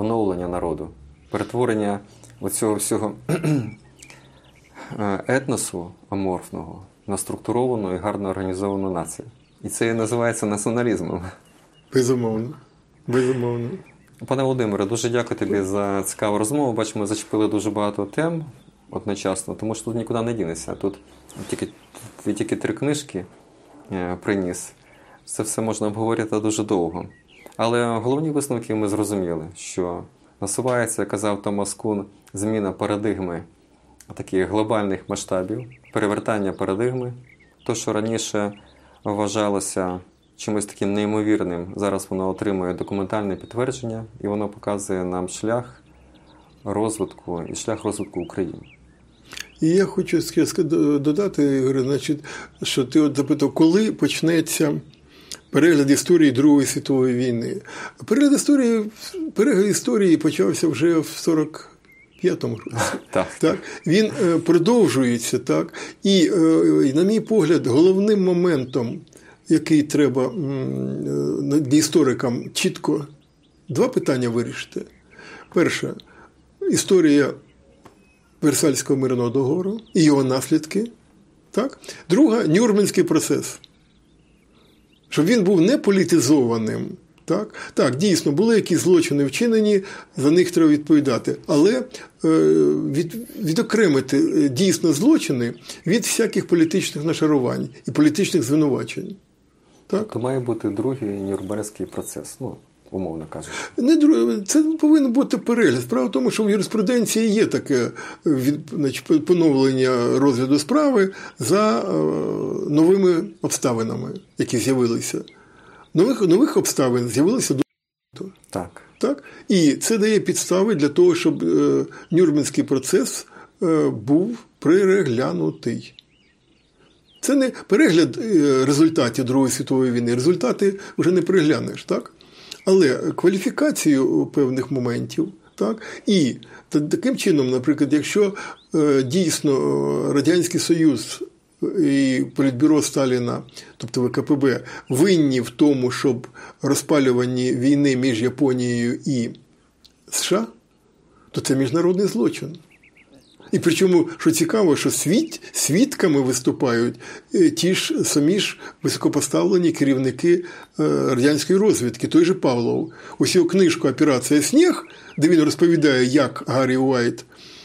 оновлення народу, перетворення оцього всього етносу аморфного на структуровану і гарно організовану націю. І це і називається націоналізмом. Безумовно. Безумовно. Пане Володимире, дуже дякую тобі за цікаву розмову. Бачимо, ми зачепили дуже багато тем одночасно, тому що тут нікуди не дінешся. Тут тільки, ти тільки три книжки е, приніс. Це все можна обговорити дуже довго. Але головні висновки ми зрозуміли, що насувається, як казав Томас Кун, зміна парадигми таких глобальних масштабів, перевертання парадигми. То, що раніше вважалося чимось таким неймовірним, зараз воно отримує документальне підтвердження, і воно показує нам шлях розвитку і шлях розвитку України. І я хочу додати, Ігор, значить, що ти от запитав, коли почнеться перегляд історії Другої світової війни. Перегляд історії, перегляд історії почався вже в сорок п'ятому році. Так. Так. Він продовжується. Так. І, на мій погляд, головним моментом, який треба для історикам чітко два питання вирішити. Перше – історія Версальського мирного договору і його наслідки. Так? Друга – Нюрнберзький процес. Щоб він був не політизованим. Так? Так, дійсно, були якісь злочини вчинені, за них треба відповідати. Але е, від, відокремити дійсно злочини від всяких політичних нашарувань і політичних звинувачень. Так? То має бути другий Нюрнберзький процес, ну, умовно кажучи. Не, це повинен бути перегляд. Справа в тому, що в юриспруденції є таке від, значить, поновлення розгляду справи за е, новими обставинами, які з'явилися. Нових, нових обставин з'явилося дуже багато. Так. Так? І це дає підстави для того, щоб е, Нюрнберзький процес е, був переглянутий. Це не перегляд е, результатів Другої світової війни. Результати вже не переглянеш, так? Але кваліфікацію певних моментів, так? І таким чином, наприклад, якщо е, дійсно Радянський Союз і Політбюро Сталіна, тобто В К П Б, винні в тому, щоб розпалюванні війни між Японією і США, то це міжнародний злочин. І причому, що цікаво, що світ, свідками виступають ті ж самі ж високопоставлені керівники радянської розвідки, той же Павлов. Ось його книжку «Операція Сніг», де він розповідає, як Гаррі Уайт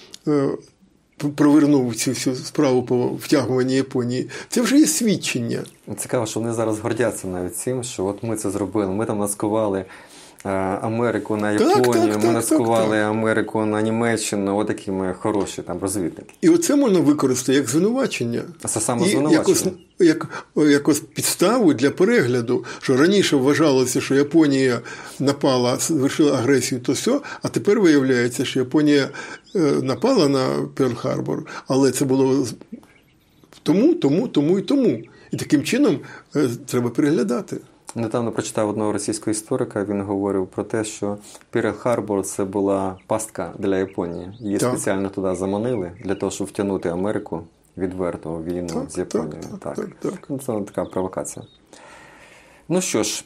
провернув цю всю справу по втягуванні Японії, це вже є свідчення. Цікаво, що вони зараз гордяться навіть цим, що от ми це зробили, ми там наскували Америку на Японію, так, так, ми так, наскували так, так. Америку на Німеччину, отакі ми хороші там розвідники. І оце можна використати як звинувачення. Це саме звинувачення. Якось, як, якось підставу для перегляду, що раніше вважалося, що Японія напала, звершила агресію, то все, а тепер виявляється, що Японія напала на Перл-Харбор, але це було тому, тому, тому і тому. І таким чином треба переглядати. Недавно прочитав одного російського історика, він говорив про те, що Перл-Харбор – це була пастка для Японії. Її так. спеціально туди заманили, для того, щоб втягнути Америку відверто в війну так, з Японією. Так, так, так, так, так. Це така провокація. Ну що ж,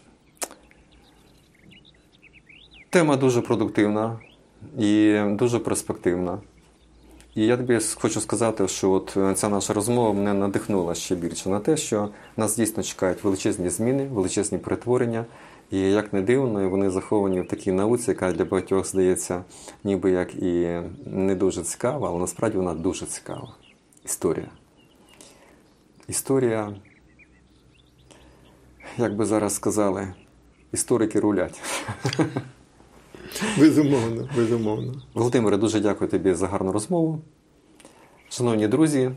тема дуже продуктивна і дуже перспективна. І я тобі хочу сказати, що от ця наша розмова мене надихнула ще більше на те, що нас дійсно чекають величезні зміни, величезні перетворення. І як не дивно, вони заховані в такій науці, яка для багатьох здається ніби як і не дуже цікава, але насправді вона дуже цікава. Історія. Історія, як би зараз сказали, історики рулять. Безумовно, безумовно. Володимире, дуже дякую тобі за гарну розмову. Шановні друзі,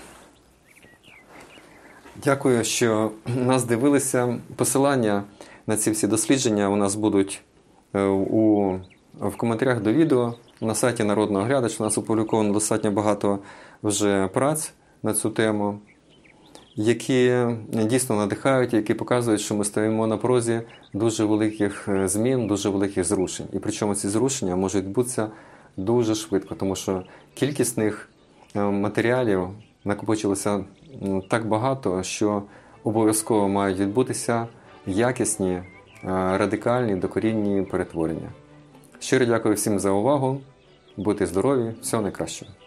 дякую, що нас дивилися. Посилання на ці всі дослідження у нас будуть у, в коментарях до відео. На сайті Народного Глядача у нас опубліковано достатньо багато вже праць на цю тему, які дійсно надихають, які показують, що ми стоїмо на порозі дуже великих змін, дуже великих зрушень. І причому ці зрушення можуть відбутися дуже швидко, тому що кількісних матеріалів накопичилося так багато, що обов'язково мають відбутися якісні, радикальні, докорінні перетворення. Щиро дякую всім за увагу. Будьте здорові, всього найкращого.